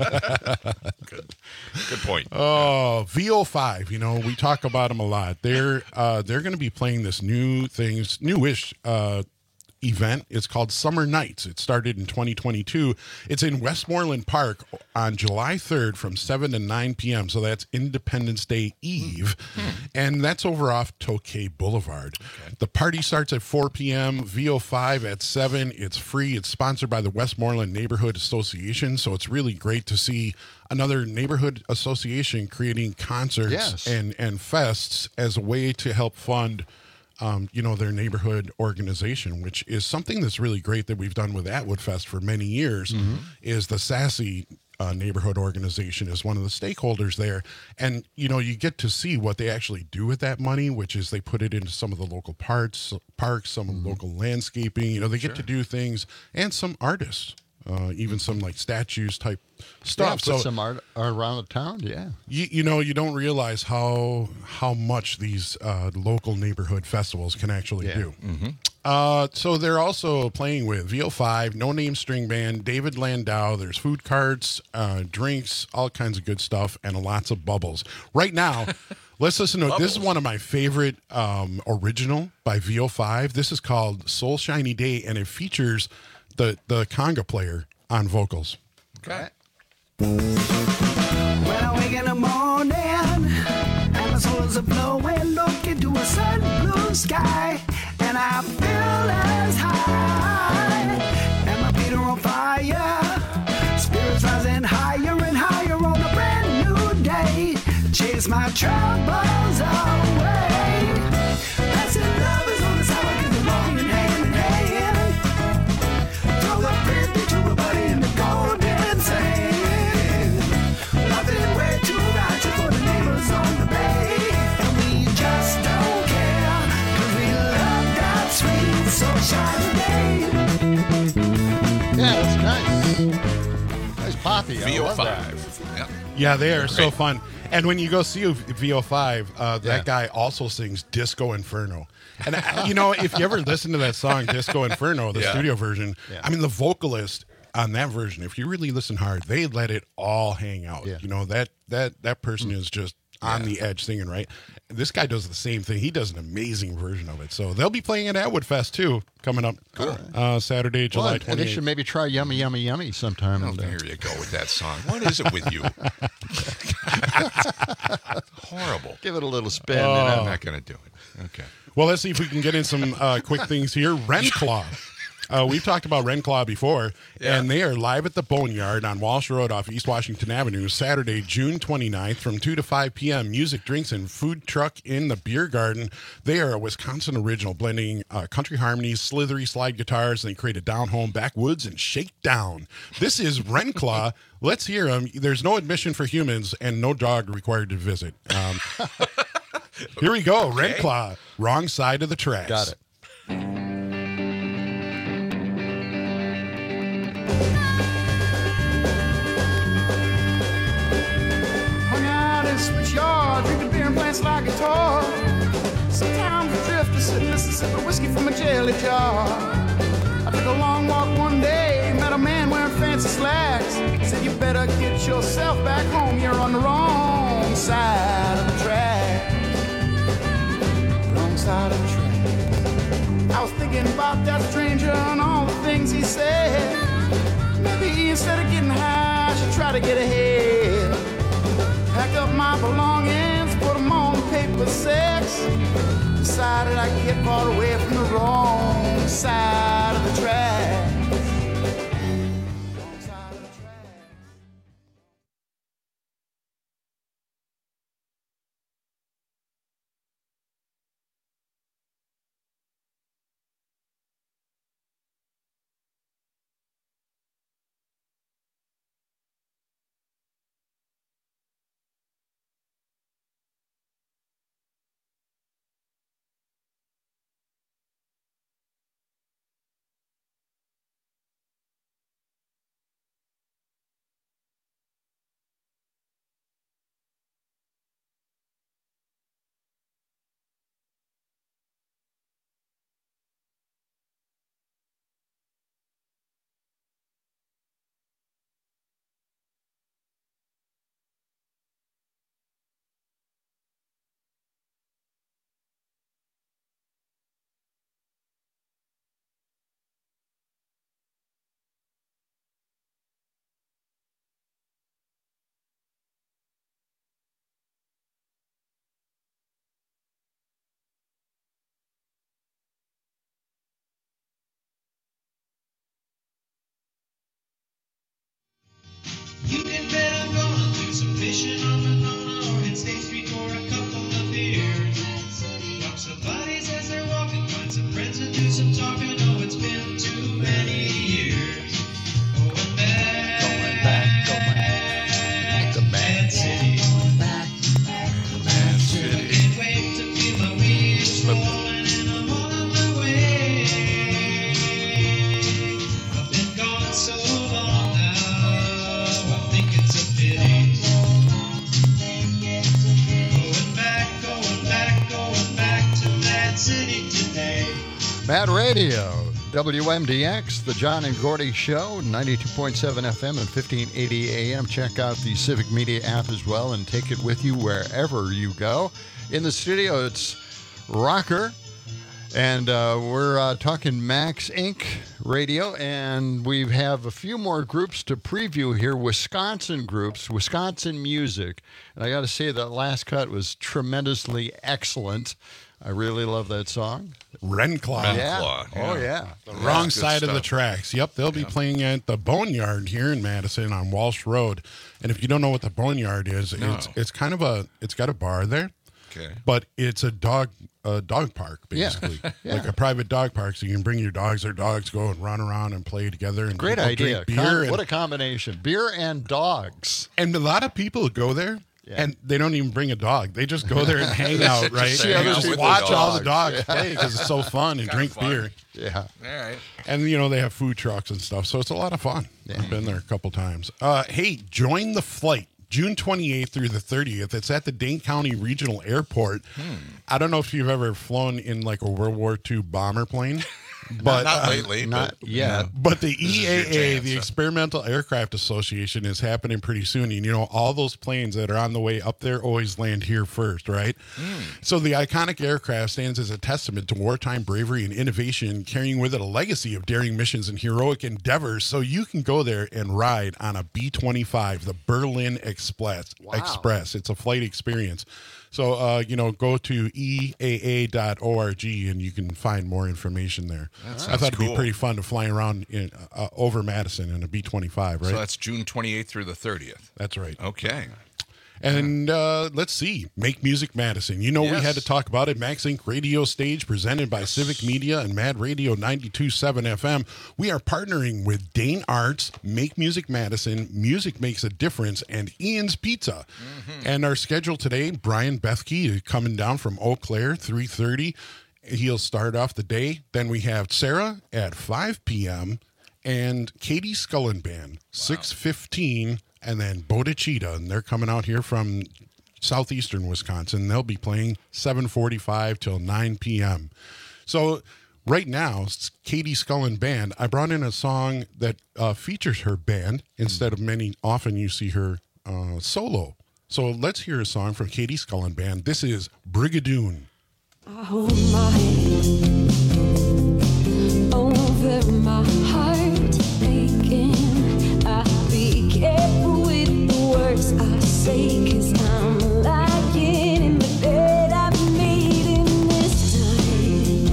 [SPEAKER 22] good, good point.
[SPEAKER 17] Oh, V O five, you know, we talk about them a lot. They're uh, they're going to be playing this new things, newish uh, event. It's called Summer Nights. It started in twenty twenty-two. It's in Westmoreland Park on July third from seven to nine p.m. So that's Independence Day Eve. And that's over off Tokay Boulevard. The party starts at four p.m. V O five at seven. It's free. It's sponsored by the Westmoreland Neighborhood Association. So it's really great to see another neighborhood association creating concerts
[SPEAKER 21] Yes.
[SPEAKER 17] and, and fests as a way to help fund Um, you know, their neighborhood organization, which is something that's really great that we've done with Atwood Fest for many years,
[SPEAKER 21] Mm-hmm.
[SPEAKER 17] is the Sassy uh, neighborhood organization is one of the stakeholders there. And, you know, you get to see what they actually do with that money, which is they put it into some of the local parts, parks, some
[SPEAKER 21] Mm-hmm.
[SPEAKER 17] of the local landscaping. You know, they get to do things, and some artists, uh, even some like statues type
[SPEAKER 21] Yeah,
[SPEAKER 17] stuff.
[SPEAKER 21] put
[SPEAKER 17] so
[SPEAKER 21] some art around the town. Yeah.
[SPEAKER 17] you, you know, you don't realize how how much these uh, local neighborhood festivals can actually
[SPEAKER 21] Yeah.
[SPEAKER 17] do. Uh, so they're also playing with V O five, No Name String Band, David Landau. There's food carts, uh, drinks, all kinds of good stuff, and lots of bubbles. Right now, let's listen to this is one of my favorite um, original by V O five. This is called Soul Shiny Day, and it features the the conga player on vocals.
[SPEAKER 22] Okay.
[SPEAKER 10] When I wake in the morning and my soles are blowing, look into a sun blue sky, and I feel as high, and my feet are on fire, spirits rising higher and higher on a brand new day, chase my troubles away. Passing lovers on the sidewalk and they're walking hand in hand. Throw the frisbee to a buddy in the golden sand. Nothing way too righteous for the neighbors on the bay. And we just don't care, 'cause we love that sweet sunshine day.
[SPEAKER 21] Yeah, that's nice. Nice poppy. I
[SPEAKER 22] V O
[SPEAKER 21] love that.
[SPEAKER 22] five. Yep.
[SPEAKER 17] Yeah, they are so
[SPEAKER 22] Great.
[SPEAKER 17] fun. And when you go see V O five, uh, that
[SPEAKER 21] Yeah.
[SPEAKER 17] guy also sings Disco Inferno. And, uh, you know, if you ever listen to that song, Disco Inferno, the
[SPEAKER 22] Yeah.
[SPEAKER 17] studio version,
[SPEAKER 21] Yeah.
[SPEAKER 17] I mean, the vocalist on that version, if you really listen hard, they let it all hang out.
[SPEAKER 21] Yeah.
[SPEAKER 17] You know, that that that person is just on the edge singing, right? This guy does the same thing. He does an amazing version of it. So they'll be playing at Atwood Fest, too, coming up
[SPEAKER 21] Cool.
[SPEAKER 17] uh, Saturday, July
[SPEAKER 21] Well, and they
[SPEAKER 17] twenty-eighth.
[SPEAKER 21] should maybe try Yummy Yummy Yummy sometime.
[SPEAKER 22] Oh,
[SPEAKER 21] and, uh,
[SPEAKER 22] here you go with that song. What is it with you? Horrible.
[SPEAKER 21] give it a little spin.
[SPEAKER 17] Oh.
[SPEAKER 21] you know.
[SPEAKER 22] I'm not going to do it. Okay.
[SPEAKER 17] Well, let's see if we can get in some uh, quick things here. Renclaw. Uh, we've talked about Renclaw before,
[SPEAKER 22] Yeah.
[SPEAKER 17] and they are live at the Boneyard on Walsh Road off East Washington Avenue, Saturday, June twenty-ninth from two to five p.m. Music, drinks, and food truck in the beer garden. They are a Wisconsin original, blending uh, country harmonies, slithery slide guitars, and they create a down-home backwoods and shakedown. This is Renclaw. Let's hear them. There's no admission for humans and no dog required to visit. Um, here we go.
[SPEAKER 22] Okay.
[SPEAKER 17] Renclaw, wrong side of the tracks.
[SPEAKER 21] Got it.
[SPEAKER 10] Hung out in Switch Yard, drinking beer and playing slide guitar. Sometimes I drift to sit and listen, sip a whiskey from a jelly jar. I took a long walk one day, met a man wearing fancy slacks. Said, you better get yourself back home, you're on the wrong side of the track. Wrong side of the track. I was thinking about that stranger and all the things he said. Maybe instead of getting high, I should try to get ahead. Pack up my belongings, put them on paper six. Decided I get far away from the wrong side of the track.
[SPEAKER 3] You can bet I'm gonna do some fishing on the Nona or hit State Street for a couple of beers. Walk some buddies as they're walking, find some friends and do some talking. Oh, it's been too many years. Going back, going back, going back to Mad City. Going back, Mad City. I can't wait to feel my wheels rolling and I'm on my way. I've been gone so long now. I think it's a pity. Going back, going back, going back to Mad City today.
[SPEAKER 21] Mad Radio, W M D X, the John and Gordy Show, ninety-two point seven F M and fifteen eighty A M. Check out the Civic Media app as well and take it with you wherever you go. In the studio, it's Rocker. And uh, we're uh, talking Max Incorporated Radio, and we have a few more groups to preview here. Wisconsin groups, Wisconsin music. And I got to say, that last cut was tremendously excellent. I really love that song.
[SPEAKER 17] Renclaw.
[SPEAKER 21] Yeah.
[SPEAKER 22] Renclaw,
[SPEAKER 21] Oh,
[SPEAKER 22] yeah.
[SPEAKER 21] yeah.
[SPEAKER 17] The
[SPEAKER 22] Yeah,
[SPEAKER 17] wrong
[SPEAKER 22] good
[SPEAKER 17] side of the
[SPEAKER 22] stuff.
[SPEAKER 17] tracks. Yep, they'll be playing at the Boneyard here in Madison on Walsh Road. And if you don't know what the Boneyard is,
[SPEAKER 22] No.
[SPEAKER 17] it's it's kind of a it's got a bar there.
[SPEAKER 22] Okay.
[SPEAKER 17] But it's a dog a dog park,
[SPEAKER 21] Yeah.
[SPEAKER 17] basically.
[SPEAKER 21] Yeah.
[SPEAKER 17] Like a private dog park, so you can bring your dogs. Their dogs go and run around and play together. And
[SPEAKER 21] Great
[SPEAKER 17] people
[SPEAKER 21] idea.
[SPEAKER 17] drink beer.
[SPEAKER 21] Com-
[SPEAKER 17] and,
[SPEAKER 21] what a combination. Beer and dogs.
[SPEAKER 17] and a lot of people go there. And they don't even bring a dog. They just go there and hang out,
[SPEAKER 22] Just
[SPEAKER 17] right?
[SPEAKER 22] hang
[SPEAKER 17] And
[SPEAKER 22] out
[SPEAKER 17] just
[SPEAKER 22] with the
[SPEAKER 17] watch all the
[SPEAKER 22] dogs.
[SPEAKER 17] dogs play because it's so fun and
[SPEAKER 22] Kinda
[SPEAKER 17] drink
[SPEAKER 22] fun.
[SPEAKER 17] beer.
[SPEAKER 21] Yeah.
[SPEAKER 22] All right.
[SPEAKER 17] And, you know, they have food trucks and stuff. So it's a lot of fun. I've been there a couple times. Uh, hey, join the flight. June twenty-eighth through the thirtieth. It's at the Dane County Regional Airport.
[SPEAKER 22] Hmm.
[SPEAKER 17] I don't know if you've ever flown in like a World War Two bomber plane. But
[SPEAKER 22] not
[SPEAKER 17] uh,
[SPEAKER 22] lately,
[SPEAKER 21] not
[SPEAKER 22] but,
[SPEAKER 21] yet.
[SPEAKER 17] But the
[SPEAKER 22] This is
[SPEAKER 17] E
[SPEAKER 22] your
[SPEAKER 17] A A,
[SPEAKER 22] chance,
[SPEAKER 17] the
[SPEAKER 22] huh?
[SPEAKER 17] Experimental Aircraft Association, is happening pretty soon. And, you know, all those planes that are on the way up there always land here first, right?
[SPEAKER 22] Hmm.
[SPEAKER 17] So the iconic aircraft stands as a testament to wartime bravery and innovation, carrying with it a legacy of daring missions and heroic endeavors. So you can go there and ride on a B twenty-five, the Berlin Express. Express. It's a flight experience. So, uh, you know, go to E A A dot org and you can find more information there.
[SPEAKER 22] That
[SPEAKER 17] I
[SPEAKER 22] sounds
[SPEAKER 17] thought it'd be
[SPEAKER 22] cool.
[SPEAKER 17] pretty fun to fly around in, uh, over Madison in a B twenty-five, right?
[SPEAKER 22] So that's June twenty-eighth through the thirtieth.
[SPEAKER 17] That's right.
[SPEAKER 22] Okay.
[SPEAKER 17] And uh, let's see, Make Music Madison. You know, we
[SPEAKER 22] Yes.
[SPEAKER 17] had to talk about it. Max Incorporated Radio Stage presented by Civic Media and Mad Radio ninety-two point seven F M. We are partnering with Dane Arts, Make Music Madison, Music Makes a Difference, and Ian's Pizza.
[SPEAKER 22] Mm-hmm.
[SPEAKER 17] And our schedule today, Brian Bethke is coming down from Eau Claire, three thirty. He'll start off the day. Then we have Sarah at five p.m. and Katie Scullen Band, six fifteen. And then Bodachita, and they're coming out here from southeastern Wisconsin. They'll be playing seven forty-five till nine p.m. So right now, it's Katie Scullen Band. I brought in a song that uh, features her band instead of many. Often you see her uh, solo. So let's hear a song from Katie Scullen Band. This is Brigadoon.
[SPEAKER 5] I hold my hand over my heart aching. I be careful with the words I say, 'cause I'm lying in the bed I've made in this time.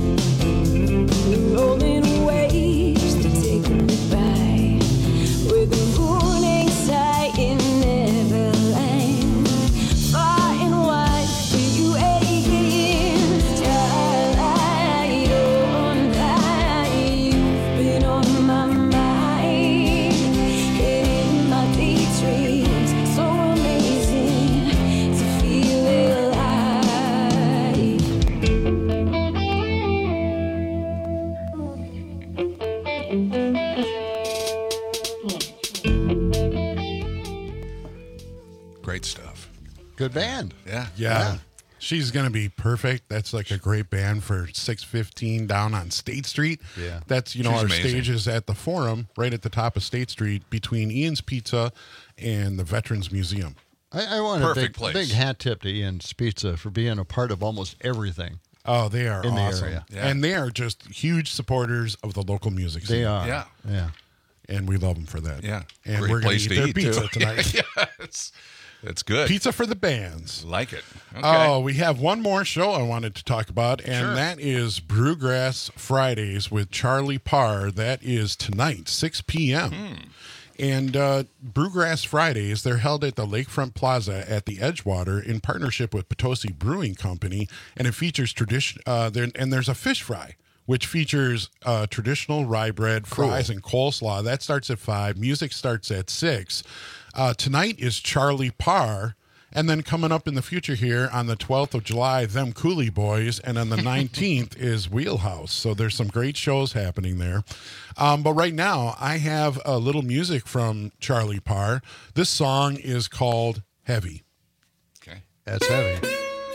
[SPEAKER 21] good band.
[SPEAKER 22] Yeah.
[SPEAKER 17] Yeah.
[SPEAKER 21] Yeah.
[SPEAKER 17] She's going to be perfect. That's like a great band for six fifteen down on State Street.
[SPEAKER 21] Yeah.
[SPEAKER 17] That's, you know,
[SPEAKER 22] She's
[SPEAKER 17] our
[SPEAKER 22] amazing.
[SPEAKER 17] stage is at the Forum right at the top of State Street between Ian's Pizza and the Veterans Museum.
[SPEAKER 21] I, I want
[SPEAKER 22] Perfect
[SPEAKER 21] a big,
[SPEAKER 22] place.
[SPEAKER 21] big hat tip to Ian's Pizza for being a part of almost everything.
[SPEAKER 17] Oh, they are
[SPEAKER 21] In the
[SPEAKER 17] awesome.
[SPEAKER 21] area.
[SPEAKER 22] Yeah.
[SPEAKER 17] And they are just huge supporters of the local music scene.
[SPEAKER 21] They are.
[SPEAKER 22] Yeah.
[SPEAKER 21] Yeah.
[SPEAKER 17] And we love them for that.
[SPEAKER 22] Yeah.
[SPEAKER 17] And
[SPEAKER 22] Great
[SPEAKER 17] we're going
[SPEAKER 22] place
[SPEAKER 17] to
[SPEAKER 22] to
[SPEAKER 17] eat their
[SPEAKER 22] eat,
[SPEAKER 17] pizza
[SPEAKER 22] too.
[SPEAKER 17] tonight.
[SPEAKER 22] yeah, it's, it's good.
[SPEAKER 17] Pizza for the bands.
[SPEAKER 22] Like it. Okay.
[SPEAKER 17] Oh, we have one more show I wanted to talk about, and
[SPEAKER 22] Sure.
[SPEAKER 17] that is Brewgrass Fridays with Charlie Parr. That is tonight, six p.m.
[SPEAKER 22] Hmm.
[SPEAKER 17] And uh, Brewgrass Fridays, they're held at the Lakefront Plaza at the Edgewater in partnership with Potosi Brewing Company, and it features tradition. Uh, there, and there's a fish fry, which features uh, traditional rye bread, fries, and coleslaw. That starts at five. Music starts at six. Uh, tonight is Charlie Parr. And then coming up in the future here on the twelfth of July, Them Cooley Boys. And on the nineteenth is Wheelhouse. So there's some great shows happening there. Um, but right now, I have a little music from Charlie Parr. This song is called Heavy.
[SPEAKER 22] Okay.
[SPEAKER 21] That's heavy.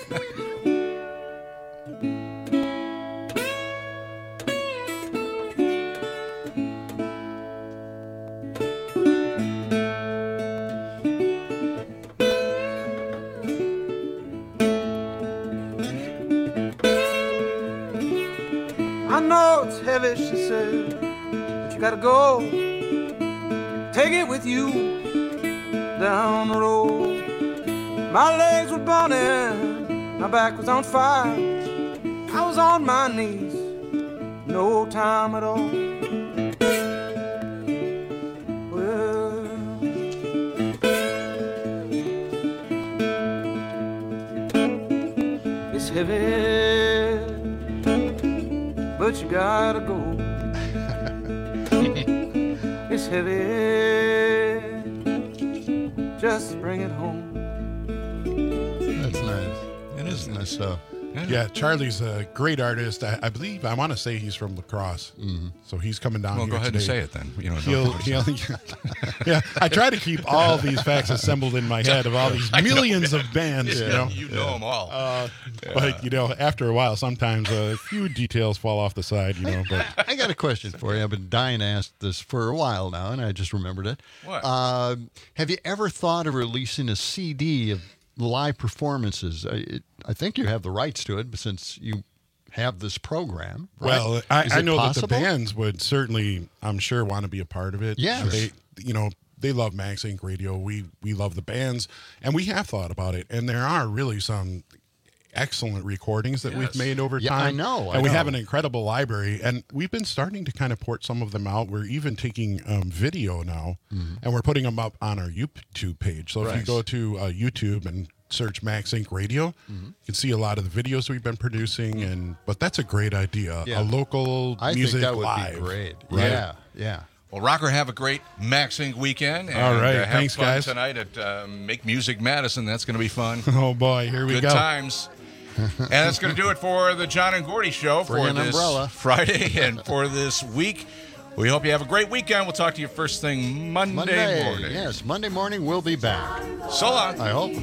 [SPEAKER 10] I know it's heavy, she said, but you gotta go. Take it with you down the road. My legs were burning, my back was on fire. I was on my knees, no time at all. Well, it's heavy, but you gotta go. It's heavy, just bring it home.
[SPEAKER 21] That's nice.
[SPEAKER 22] It is
[SPEAKER 21] nice stuff.
[SPEAKER 17] Yeah, Charlie's a great artist. I, I believe, I want to say he's from La Crosse.
[SPEAKER 21] Mm-hmm.
[SPEAKER 17] So he's coming down
[SPEAKER 22] Well,
[SPEAKER 17] here
[SPEAKER 22] go ahead
[SPEAKER 17] today.
[SPEAKER 22] and say it then. You know,
[SPEAKER 17] he'll,
[SPEAKER 22] don't-
[SPEAKER 17] he'll, yeah, I try to keep all these facts assembled in my head of all these
[SPEAKER 22] I know,
[SPEAKER 17] millions
[SPEAKER 22] yeah.
[SPEAKER 17] of bands, you
[SPEAKER 22] Yeah,
[SPEAKER 17] know.
[SPEAKER 22] you know them all.
[SPEAKER 17] Uh,
[SPEAKER 22] Yeah.
[SPEAKER 17] But, you know, after a while, sometimes a few details fall off the side, you know. But
[SPEAKER 21] I got a question for you. I've been dying to ask this for a while now, and I just remembered it.
[SPEAKER 22] What?
[SPEAKER 21] Uh, have you ever thought of releasing a C D of live performances? I, it, I think you have the rights to it, but since you have this program, right?
[SPEAKER 17] Well, I,
[SPEAKER 21] Is
[SPEAKER 17] I
[SPEAKER 21] it
[SPEAKER 17] know
[SPEAKER 21] possible?
[SPEAKER 17] that the bands would certainly, I'm sure, want to be a part of it.
[SPEAKER 21] Yes.
[SPEAKER 17] They, you know, they love Max Inc Radio. We we love the bands, and we have thought about it. And there are really some excellent recordings that
[SPEAKER 21] Yes.
[SPEAKER 17] we've made over
[SPEAKER 21] Yeah,
[SPEAKER 17] time.
[SPEAKER 21] I know, I
[SPEAKER 17] and we
[SPEAKER 21] know.
[SPEAKER 17] have an incredible library, and we've been starting to kind of port some of them out. We're even taking um, video now,
[SPEAKER 21] Mm-hmm.
[SPEAKER 17] and we're putting them up on our YouTube page. So if you
[SPEAKER 22] Right.
[SPEAKER 17] go to uh, YouTube and search Max Inc Radio,
[SPEAKER 21] Mm-hmm.
[SPEAKER 17] you can see a lot of the videos we've been producing. And but that's a great idea.
[SPEAKER 21] Yeah.
[SPEAKER 17] A local
[SPEAKER 21] I
[SPEAKER 17] music
[SPEAKER 21] think that would
[SPEAKER 17] live.
[SPEAKER 21] be great.
[SPEAKER 17] Right?
[SPEAKER 21] Yeah, yeah.
[SPEAKER 22] Well, Rocker, have a great Max Inc weekend. And,
[SPEAKER 17] All right,
[SPEAKER 22] uh, have
[SPEAKER 17] thanks,
[SPEAKER 22] fun
[SPEAKER 17] guys.
[SPEAKER 22] tonight at uh, Make Music Madison. That's going to be fun.
[SPEAKER 17] Oh boy, here we
[SPEAKER 22] Good
[SPEAKER 17] go.
[SPEAKER 22] times. And that's going to do it for the John and Gordy Show
[SPEAKER 21] Bring
[SPEAKER 22] for
[SPEAKER 21] an
[SPEAKER 22] this
[SPEAKER 21] umbrella.
[SPEAKER 22] Friday and for this week. We hope you have a great weekend. We'll talk to you first thing Monday,
[SPEAKER 21] Monday,
[SPEAKER 22] morning.
[SPEAKER 21] yes, Monday morning we'll be back.
[SPEAKER 22] So long.
[SPEAKER 21] I hope.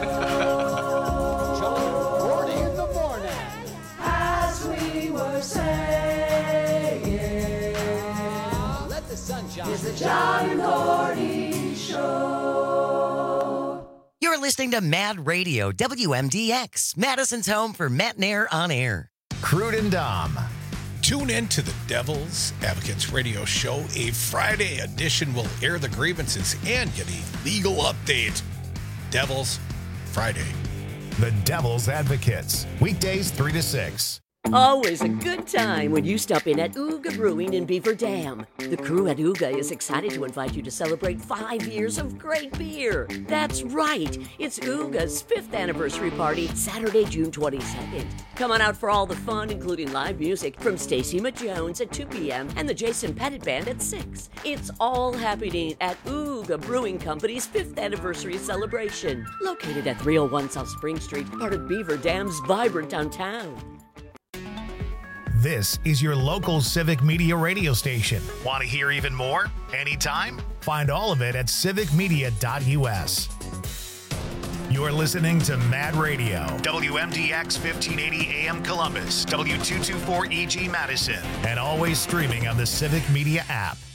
[SPEAKER 2] Gordy in the morning. As we were saying, let the sun shine. It's the John and Gordy Show.
[SPEAKER 6] You're listening to Mad Radio, W M D X, Madison's home for Matt Nair on air.
[SPEAKER 1] Crude and Dom.
[SPEAKER 8] Tune in to the Devil's Advocates Radio Show. A Friday edition will air the grievances and get a legal update. Devil's Friday.
[SPEAKER 1] The Devil's Advocates. Weekdays three to six.
[SPEAKER 18] Always a good time when you stop in at Ooga Brewing in Beaver Dam. The crew at Ooga is excited to invite you to celebrate five years of great beer. That's right, it's Ooga's fifth anniversary party, Saturday, June twenty-second. Come on out for all the fun, including live music from Stacey McJones at two p.m. and the Jason Pettit Band at six. It's all happening at Ooga Brewing Company's fifth anniversary celebration, located at three oh one South Spring Street, part of Beaver Dam's vibrant downtown.
[SPEAKER 1] This is your local civic media radio station. Want to hear even more? Anytime? Find all of it at civic media dot U S. You're listening to Mad Radio, W M D X fifteen eighty A M Columbus, W two twenty-four E G Madison, and always streaming on the Civic Media app.